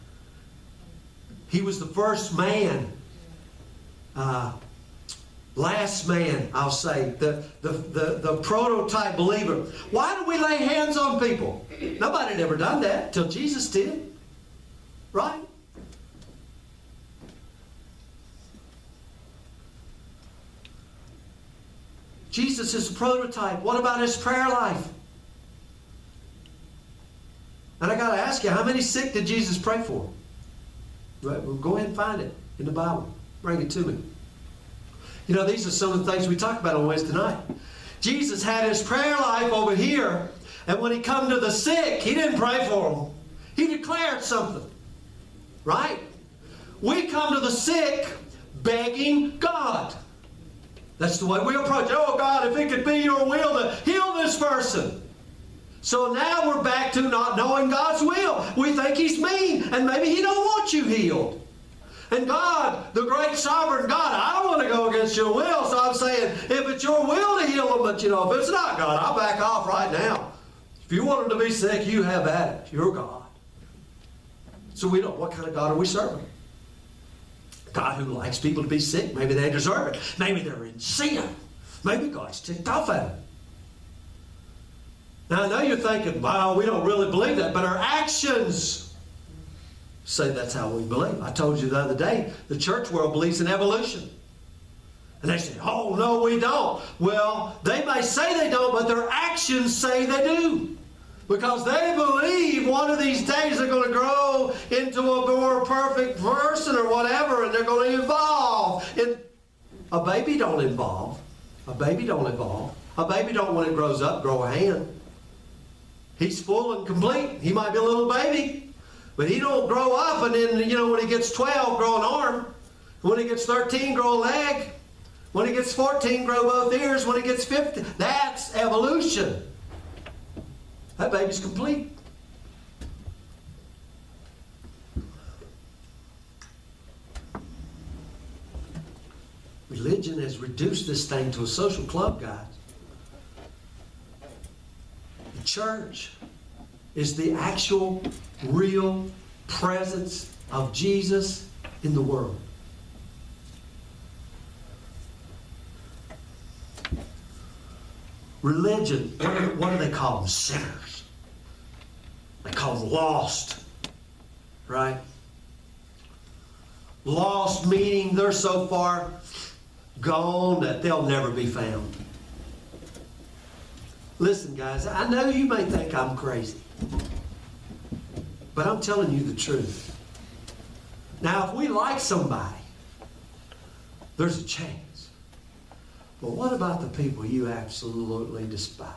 He was the first man, uh, last man, I'll say, the, the, the, the prototype believer. Why do we lay hands on people? Nobody had ever done that till Jesus did, right? Jesus is the prototype. What about His prayer life? And I got to ask you, how many sick did Jesus pray for? Right, well, go ahead and find it in the Bible. Bring it to me. You know, these are some of the things we talk about on Wednesday night. Jesus had His prayer life over here, and when He come to the sick, He didn't pray for them. He declared something. Right? We come to the sick begging God. That's the way we approach it. Oh, God, if it could be Your will to heal this person. So now we're back to not knowing God's will. We think He's mean, and maybe He don't want you healed. And God, the great sovereign God, I don't want to go against Your will, so I'm saying, if it's Your will to heal them, but you know, if it's not, God, I'll back off right now. If You want them to be sick, You have at it. You're God. So we don't, what kind of God are we serving? God who likes people to be sick. Maybe they deserve it. Maybe they're in sin. Maybe God's ticked off at them. Now, I know you're thinking, wow, we don't really believe that, but our actions say that's how we believe. I told you the other day, the church world believes in evolution. And they say, oh, no, we don't. Well, they may say they don't, but their actions say they do. Because they believe one of these days they're going to grow into a more perfect person or whatever, and they're going to evolve. And a baby don't evolve. A baby don't evolve. A baby don't, when it grows up, grow a hand. He's full and complete. He might be a little baby, but he don't grow up and then, you know, when he gets twelve, grow an arm. When he gets thirteen, grow a leg. When it gets fourteen, grow both ears. When it gets fifteen, that's evolution. That baby's complete. Religion has reduced this thing to a social club, guys. The church is the actual, real presence of Jesus in the world. Religion, what do, what do they call them? Sinners. They call them lost. Right? Lost meaning they're so far gone that they'll never be found. Listen, guys, I know you may think I'm crazy, but I'm telling you the truth. Now, if we like somebody, there's a chance. But what about the people you absolutely despise?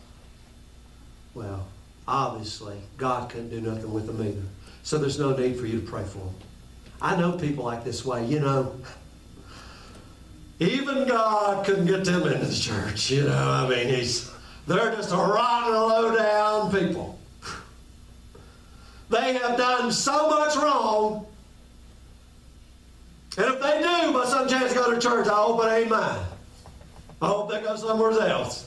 Well, obviously, God couldn't do nothing with them either. So there's no need for you to pray for them. I know people like this way, you know. Even God couldn't get them into the church, you know. I mean, he's they're just a rotten, low-down people. They have done so much wrong. And if they do, by some chance, go to church, I hope it ain't mine. I hope they go somewhere else.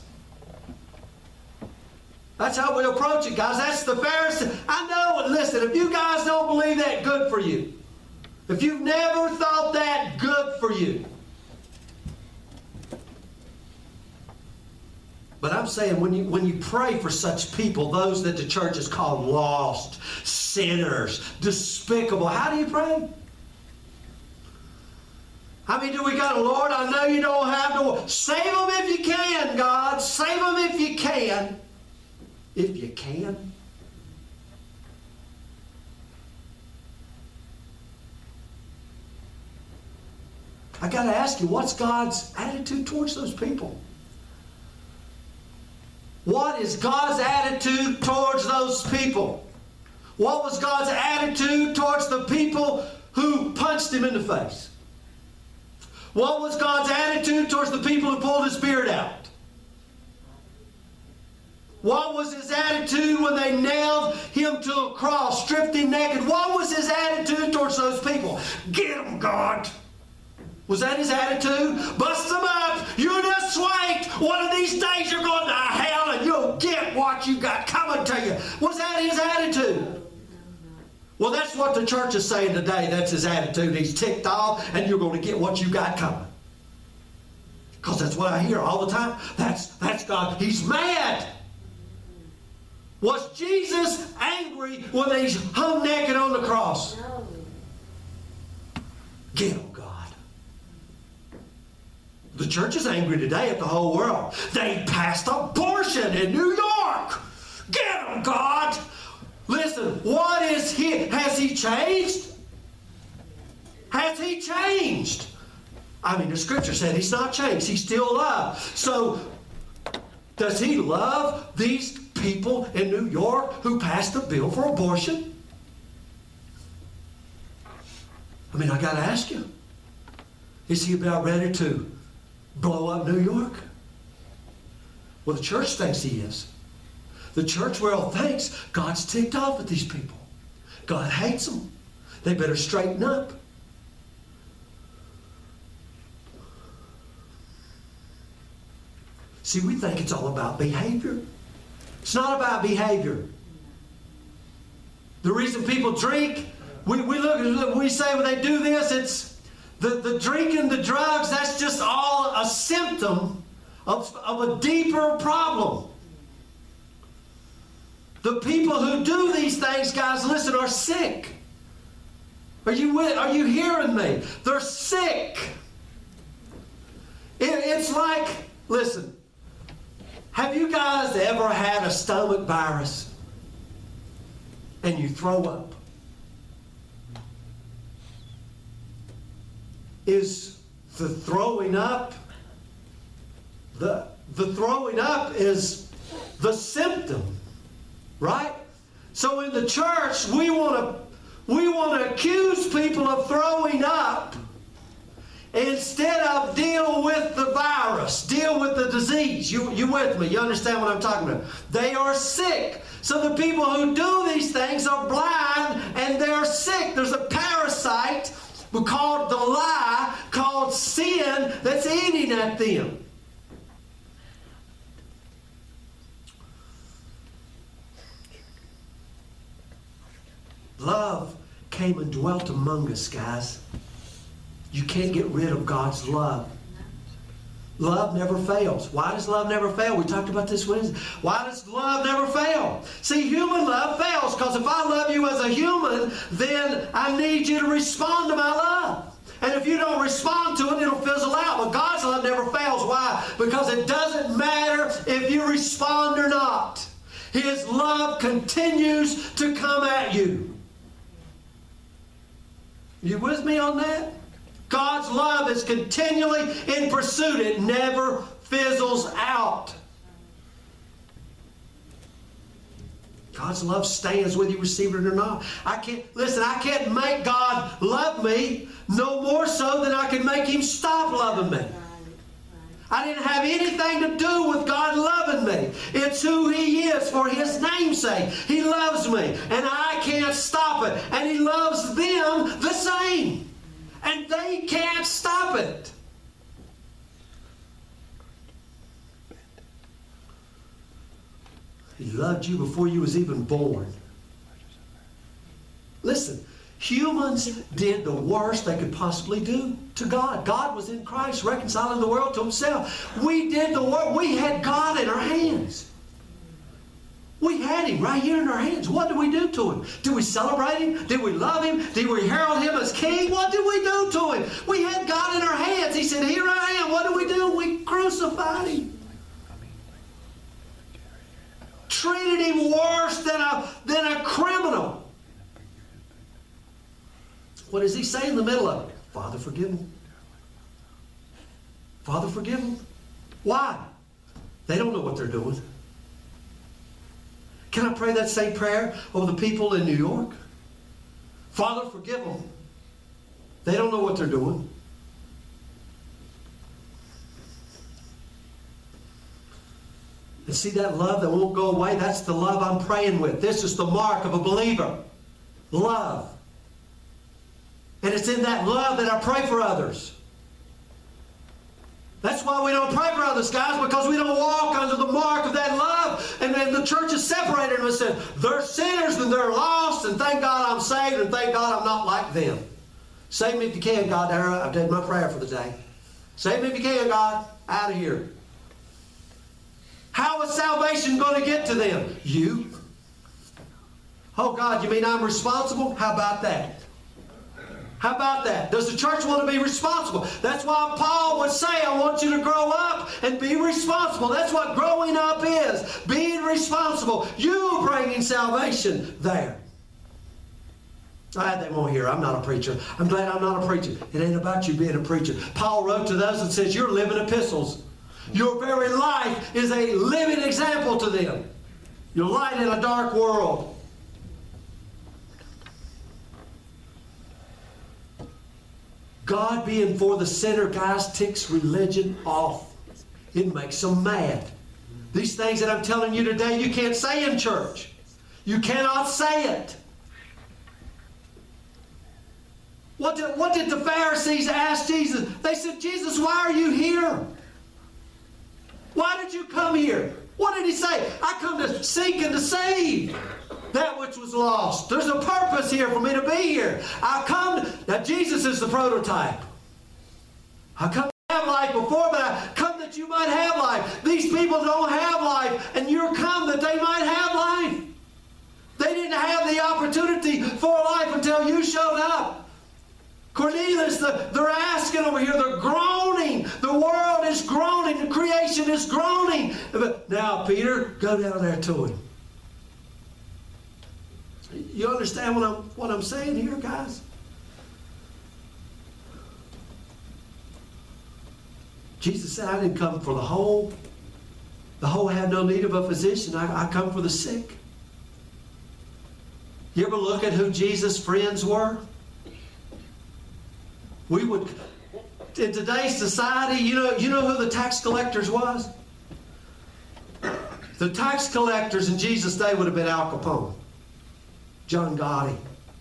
That's how we approach it, guys. That's the Pharisee. I know, and listen, if you guys don't believe that, good for you. If you've never thought that, good for you. But I'm saying when you, when you pray for such people, those that the church has called lost, sinners, despicable, how do you pray? I mean, do we go, Lord, I know you don't have to. Save them if you can, God. Save them if you can. If you can. I got to ask you, what's God's attitude towards those people? What is God's attitude towards those people? What was God's attitude towards the people who punched him in the face? What was God's attitude towards the people who pulled his beard out? What was his attitude when they nailed him to a cross, stripped him naked? What was his attitude towards those people? Get them, God! Was that his attitude? Bust them up! You just wait! One of these days you're going to hell and you'll get what you got coming to you. Was that his attitude? Well, that's what the church is saying today. That's his attitude. He's ticked off and you're going to get what you got coming. Because that's what I hear all the time. That's, that's God. He's mad. Was Jesus angry when they hung naked on the cross? No. Get him, God. The church is angry today at the whole world. They passed abortion in New York. Get them, God. Listen, what is he? Has he changed? Has he changed? I mean, the scripture said he's not changed. He's still love. So, does he love these people in New York who passed a bill for abortion? I mean, I got to ask you. Is he about ready to blow up New York? Well, the church thinks he is. The church world thinks God's ticked off at these people. God hates them. They better straighten up. See, we think it's all about behavior. It's not about behavior. The reason people drink, we, we look, we say when they do this, it's The, the drinking, the drugs, that's just all a symptom of, of a deeper problem. The people who do these things, guys, listen, are sick. Are you with, are you hearing me? They're sick. It, it's like, listen, have you guys ever had a stomach virus and you throw up? Is the throwing up, the, the throwing up is the symptom, right? So in the church, we want to we want to accuse people of throwing up Instead of deal with the virus, deal with the disease. You, you with me? You understand what I'm talking about? They are sick. So the people who do these things are blind and they're sick. There's a parasite called the lie, called sin, that's eating at them. Love came and dwelt among us, guys. You can't get rid of God's love. Love never fails. Why does love never fail? We talked about this Wednesday. Why does love never fail? See, human love fails because if I love you as a human, then I need you to respond to my love. And if you don't respond to it, it'll fizzle out. But God's love never fails. Why? Because it doesn't matter if you respond or not. His love continues to come at you. You with me on that? God's love is continually in pursuit. It never fizzles out. God's love stands whether you receive it or not. I can't, listen, I can't make God love me no more so than I can make Him stop loving me. I didn't have anything to do with God loving me. It's who He is for His name's sake. He loves me, and I can't stop it. And He loves them the same. And they can't stop it. He loved you before you was even born. Listen, humans did the worst they could possibly do to God. God was in Christ reconciling the world to Himself. We did the work. We had God in our hands. We had Him right here in our hands. What did we do to Him? Did we celebrate Him? Did we love Him? Did we herald Him as King? What did we do to Him? We had God in our hands. He said, here I am. What did we do? We crucified Him. Treated Him worse than a, than a criminal. What does He say in the middle of it? Father, forgive them. Father, forgive them. Why? They don't know what they're doing. Can I pray that same prayer over the people in New York? Father, forgive them. They don't know what they're doing. And see that love that won't go away? That's the love I'm praying with. This is the mark of a believer. Love. And it's in that love that I pray for others. That's why we don't pray for others, guys, because we don't walk under the mark of that love. And then the church is separated and said, they're sinners and they're lost, and thank God I'm saved, and thank God I'm not like them. Save me if you can, God. I've done my prayer for the day. Save me if you can, God. Out of here. How is salvation going to get to them? You. Oh, God, you mean I'm responsible? How about that? How about that? Does the church want to be responsible? That's why Paul would say, I want you to grow up and be responsible. That's what growing up is. Being responsible. You bringing salvation there. Ah, they won't hear. I'm not a preacher. I'm glad I'm not a preacher. It ain't about you being a preacher. Paul wrote to those and says, you're living epistles. Your very life is a living example to them. You're light in a dark world. God being for the sinner, guys, ticks religion off. It makes them mad. These things that I'm telling you today, you can't say in church. You cannot say it. What did, what did the Pharisees ask Jesus? They said, Jesus, why are you here? Why did you come here? What did He say? I come to seek and to save that which was lost. There's a purpose here for me to be here. I come to, now Jesus is the prototype. I come to have life before, but I come that you might have life. These people don't have life, and you're come that they might have life. They didn't have the opportunity for life until you showed up. Cornelius, the, they're asking over here, they're groaning. The world is groaning. The creation is groaning. But now, Peter, go down there to him. You understand what I'm, what I'm saying here, guys? Jesus said, I didn't come for the whole. The whole have no need of a physician. I, I come for the sick. You ever look at who Jesus' friends were? We would in today's society, you know, you know who the tax collectors was? The tax collectors in Jesus' day would have been Al Capone, John Gotti,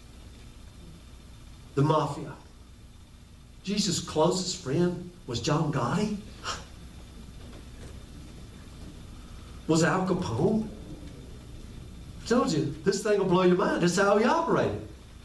the mafia. Jesus' closest friend was John Gotti? Was Al Capone? I told you, this thing will blow your mind. That's how he operated.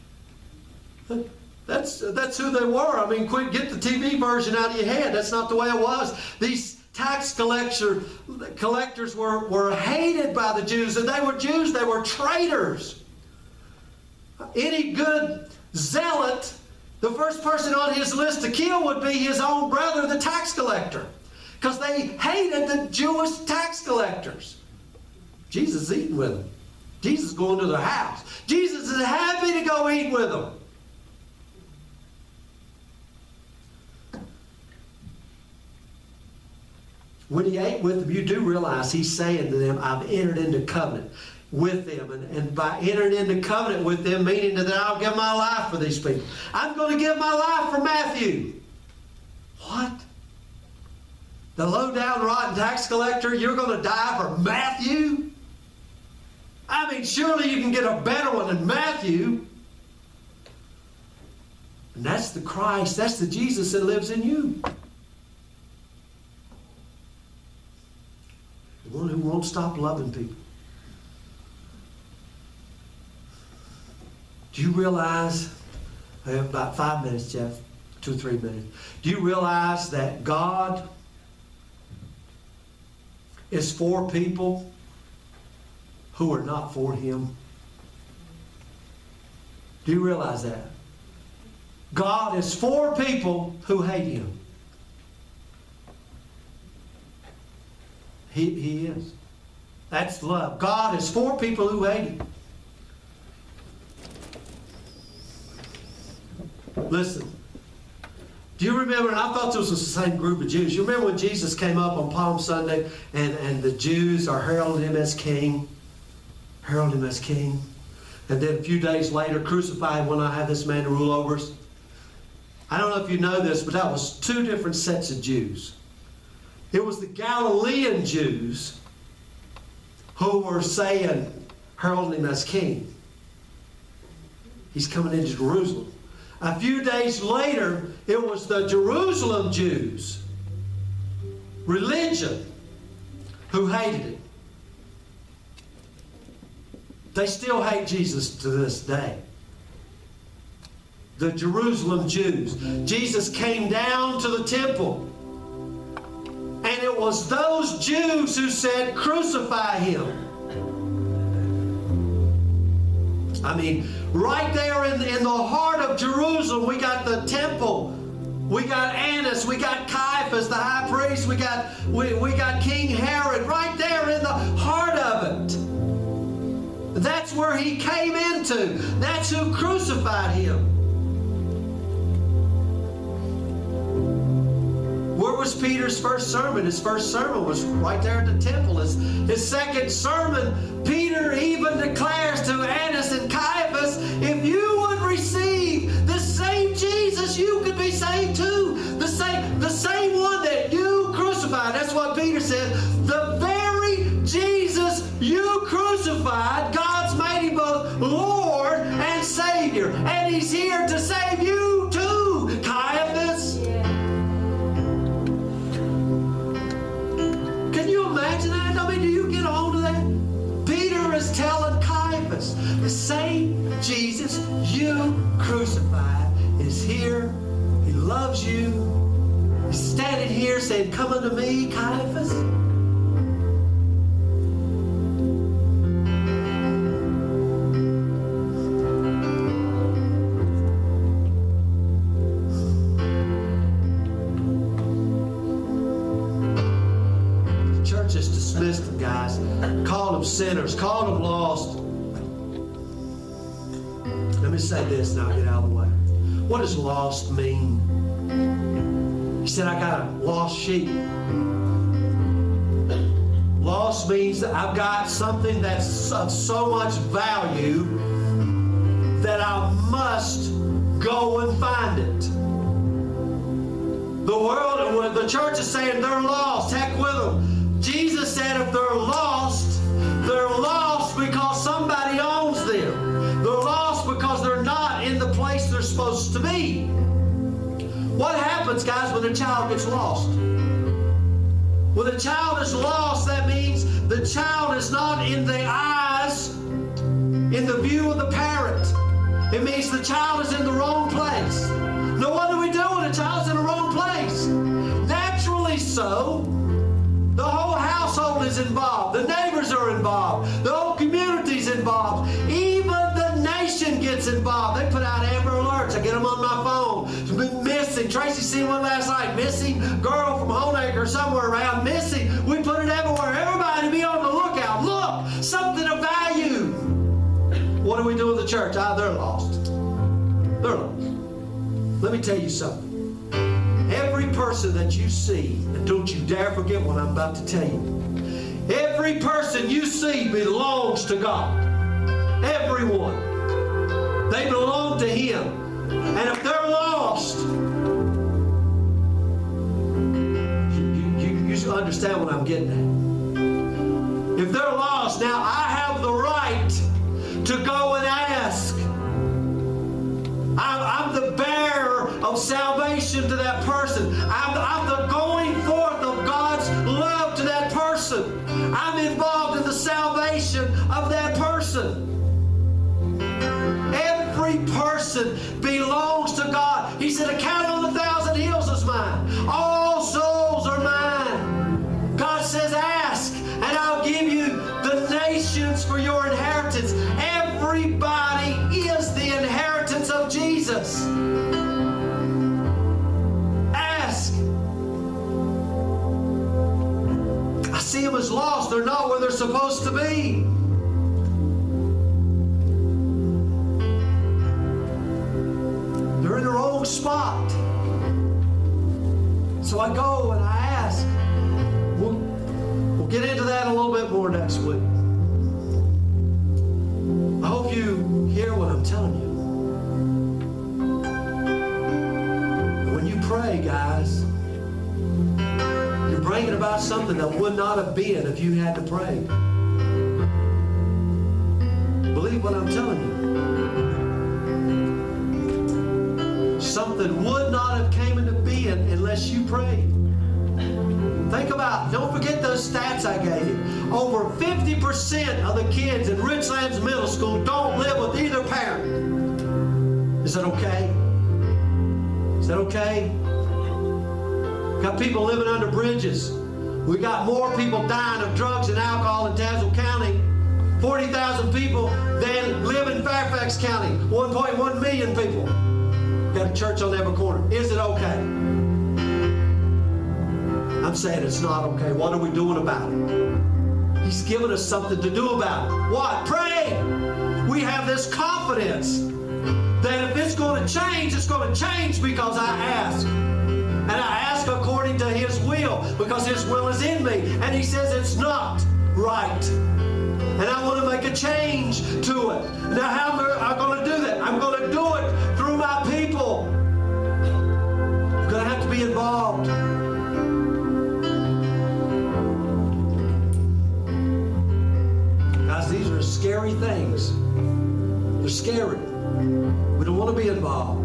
That's, that's who they were. I mean, quick, get the T V version out of your head. That's not the way it was. These tax collector, collectors were, were hated by the Jews. And they were Jews, they were traitors. Any good zealot, the first person on his list to kill would be his own brother, the tax collector. Because they hated the Jewish tax collectors. Jesus is eating with them. Jesus is going to their house. Jesus is happy to go eat with them. When he ate with them, you do realize he's saying to them, I've entered into covenant with them. And, and by entering into covenant with them, meaning that I'll give my life for these people. I'm going to give my life for Matthew. What? The low-down, rotten tax collector, you're going to die for Matthew? I mean, surely you can get a better one than Matthew. And that's the Christ, that's the Jesus that lives in you. The one who won't stop loving people. Do you realize, I have about five minutes, Jeff, two or three minutes. Do you realize that God is for people who are not for Him? Do you realize that? God is for people who hate Him. He, he is. That's love. God is for people who hate Him. Listen. Do you remember, and I thought this was the same group of Jews. You remember when Jesus came up on Palm Sunday and, and the Jews are heralding Him as king? Heralding Him as king. And then a few days later, crucify Him when I have this man to rule over us. I don't know if you know this, but that was two different sets of Jews. It was the Galilean Jews who were saying, heralding Him as king. He's coming into Jerusalem. A few days later, it was the Jerusalem Jews, religion, who hated it. They still hate Jesus to this day. The Jerusalem Jews. Jesus came down to the temple. And it was those Jews who said, crucify Him. I mean, right there in, in the heart of Jerusalem, we got the temple. We got Annas, we got Caiaphas, the high priest, we got, we, we got King Herod, right there in the heart of it. That's where He came into. That's who crucified Him. Where was Peter's first sermon? His first sermon was right there at the temple. His, his second sermon, Peter even declares to Annas and Caiaphas, if you would receive the same Jesus, you could be saved too. The same, the same one that you crucified. That's what Peter said. The very Jesus you crucified, God's made Him both Lord and Savior. And He's here to save you too, Caiaphas. Imagine that? I mean, do you get a hold of that? Peter is telling Caiaphas, the same Jesus you crucified is here. He loves you. He's standing here saying, come unto me, Caiaphas. Dismissed them, guys. Called them sinners. Called them lost. Let me say this and I'll get out of the way. What does lost mean? He said, I got a lost sheep. Lost means that I've got something that's of so much value that I must go and find it. the church is saying they're lost. Heck with them. Jesus said if they're lost, they're lost because somebody owns them. They're lost because they're not in the place they're supposed to be. What happens, guys, when a child gets lost? When a child is lost, that means the child is not in the eyes, in the view of the parent. It means the child is in the wrong place. No wonder we do when a child's in the wrong place. Naturally so. The whole household is involved. The neighbors are involved. The whole community's involved. Even the nation gets involved. They put out Amber Alerts. I get them on my phone. Missing. Tracy seen one last night. Missing. Girl from Honeacre somewhere around. Missing. We put it everywhere. Everybody be on the lookout. Look. Something of value. What do we do in the church? Ah, they're lost. They're lost. Let me tell you something. Every person that you see, and don't you dare forget what I'm about to tell you. Every person you see belongs to God. Everyone. They belong to Him. And if they're lost, you, you, you understand what I'm getting at. If they're lost, now I have the right to go and ask. I'm, I'm the bearer of salvation to that person. I'm, I'm the going forth of God's love to that person. I'm involved in the salvation of that person. Every person belongs to God. He said, a cattle on a thousand hills is mine. All souls are mine. God says, ask, and I'll give you the nations for your inheritance. Everybody is the inheritance of Jesus. Ask. I see them as lost. They're not where they're supposed to be. They're in the wrong spot. So I go and I ask. We'll, we'll get into that a little bit more next week. I hope you hear what I'm telling you. When you pray, guys, you're bringing about something that would not have been if you had to pray. Believe what I'm telling you. Something would not have came into being unless you prayed. Think about it. Don't forget those stats I gave you. Over fifty percent of the kids in Richlands Middle School don't live with either parent. Is that okay? Is that okay? Got people living under bridges. We got more people dying of drugs and alcohol in Tazewell County. forty thousand people than live in Fairfax County. one point one million people. Got a church on every corner. Is it okay? I'm saying it's not okay. What are we doing about it? He's given us something to do about it. What? Pray! We have this confidence that if it's going to change, it's going to change because I ask. And I ask according to His will because His will is in me. And He says it's not right. And I want to make a change to it. Now how am I going to do that? I'm going to do it through my people. I'm going to have to be involved. Guys, these are scary things. They're scary. We don't want to be involved.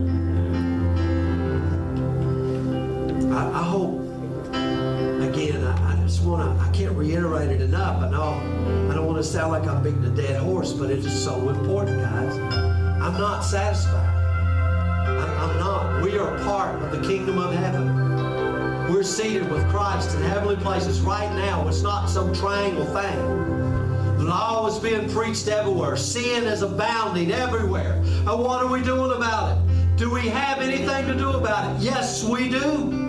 I, I hope, again, I, I just want to, I can't reiterate it enough. I know I don't want to sound like I'm beating a dead horse, but it is so important, guys. I'm not satisfied. I'm, I'm not. We are part of the kingdom of heaven. We're seated with Christ in heavenly places right now. It's not some triangle thing. The law is being preached everywhere. Sin is abounding everywhere. And what are we doing about it? Do we have anything to do about it? Yes, we do.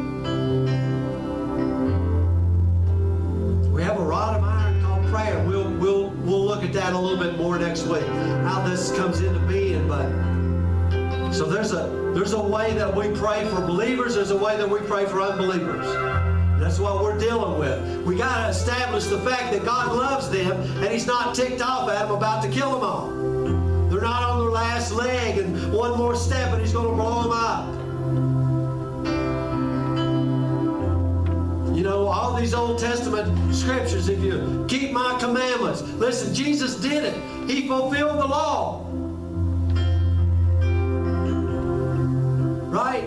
We have a rod of iron called prayer. We'll, we'll, we'll look at that a little bit more next week, how this comes into being. But so there's a, there's a way that we pray for believers. There's a way that we pray for unbelievers. That's what we're dealing with. We got to establish the fact that God loves them and He's not ticked off at them about to kill them all. They're not on their last leg and one more step and He's going to blow them up. Testament scriptures, if you keep my commandments. Listen, Jesus did it. He fulfilled the law. Right?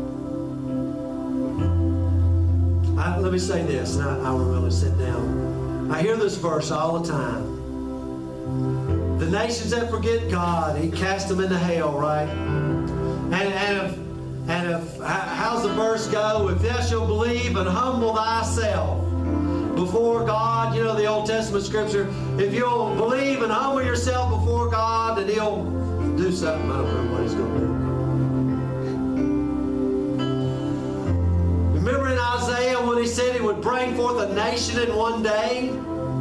I, let me say this, and I, I will really sit down. I hear this verse all the time. The nations that forget God, He cast them into hell, right? And, and if, and if, how's the verse go? If thou shalt believe and humble thyself before God, you know the Old Testament scripture, if you'll believe and humble yourself before God, then He'll do something. I don't know what He's going to do. Remember in Isaiah when He said He would bring forth a nation in one day?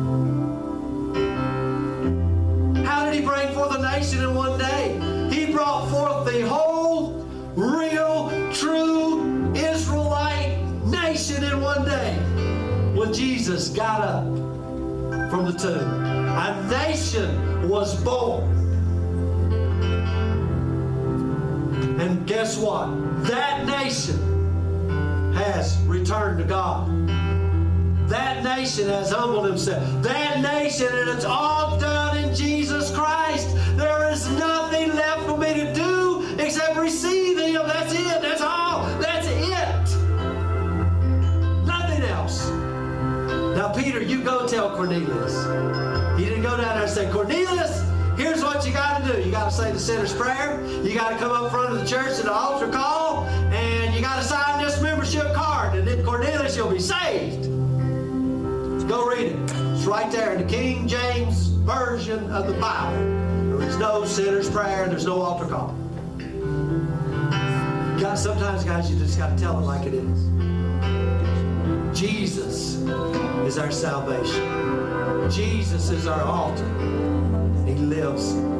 How did He bring forth a nation in one day? He brought forth the whole, real, true Israelite nation in one day when Jesus got up from the tomb. A nation was born. And guess what? That nation has returned to God. That nation has humbled himself. That nation, and it's all done in Jesus Christ. There is nothing left for me to do except receive Him. That's it. That's all. That's it. Nothing else. Now, Peter, you go tell Cornelius. He didn't go down there and say, Cornelius, here's what you got to do. You got to say the sinner's prayer. You got to come up front of the church at the altar call, and you got to sign this membership card. And then Cornelius, you'll be saved. Go read it. It's right there in the King James Version of the Bible. There is no sinner's prayer. There's no altar call. God, sometimes, guys, you just got to tell it like it is. Jesus is our salvation. Jesus is our altar. He lives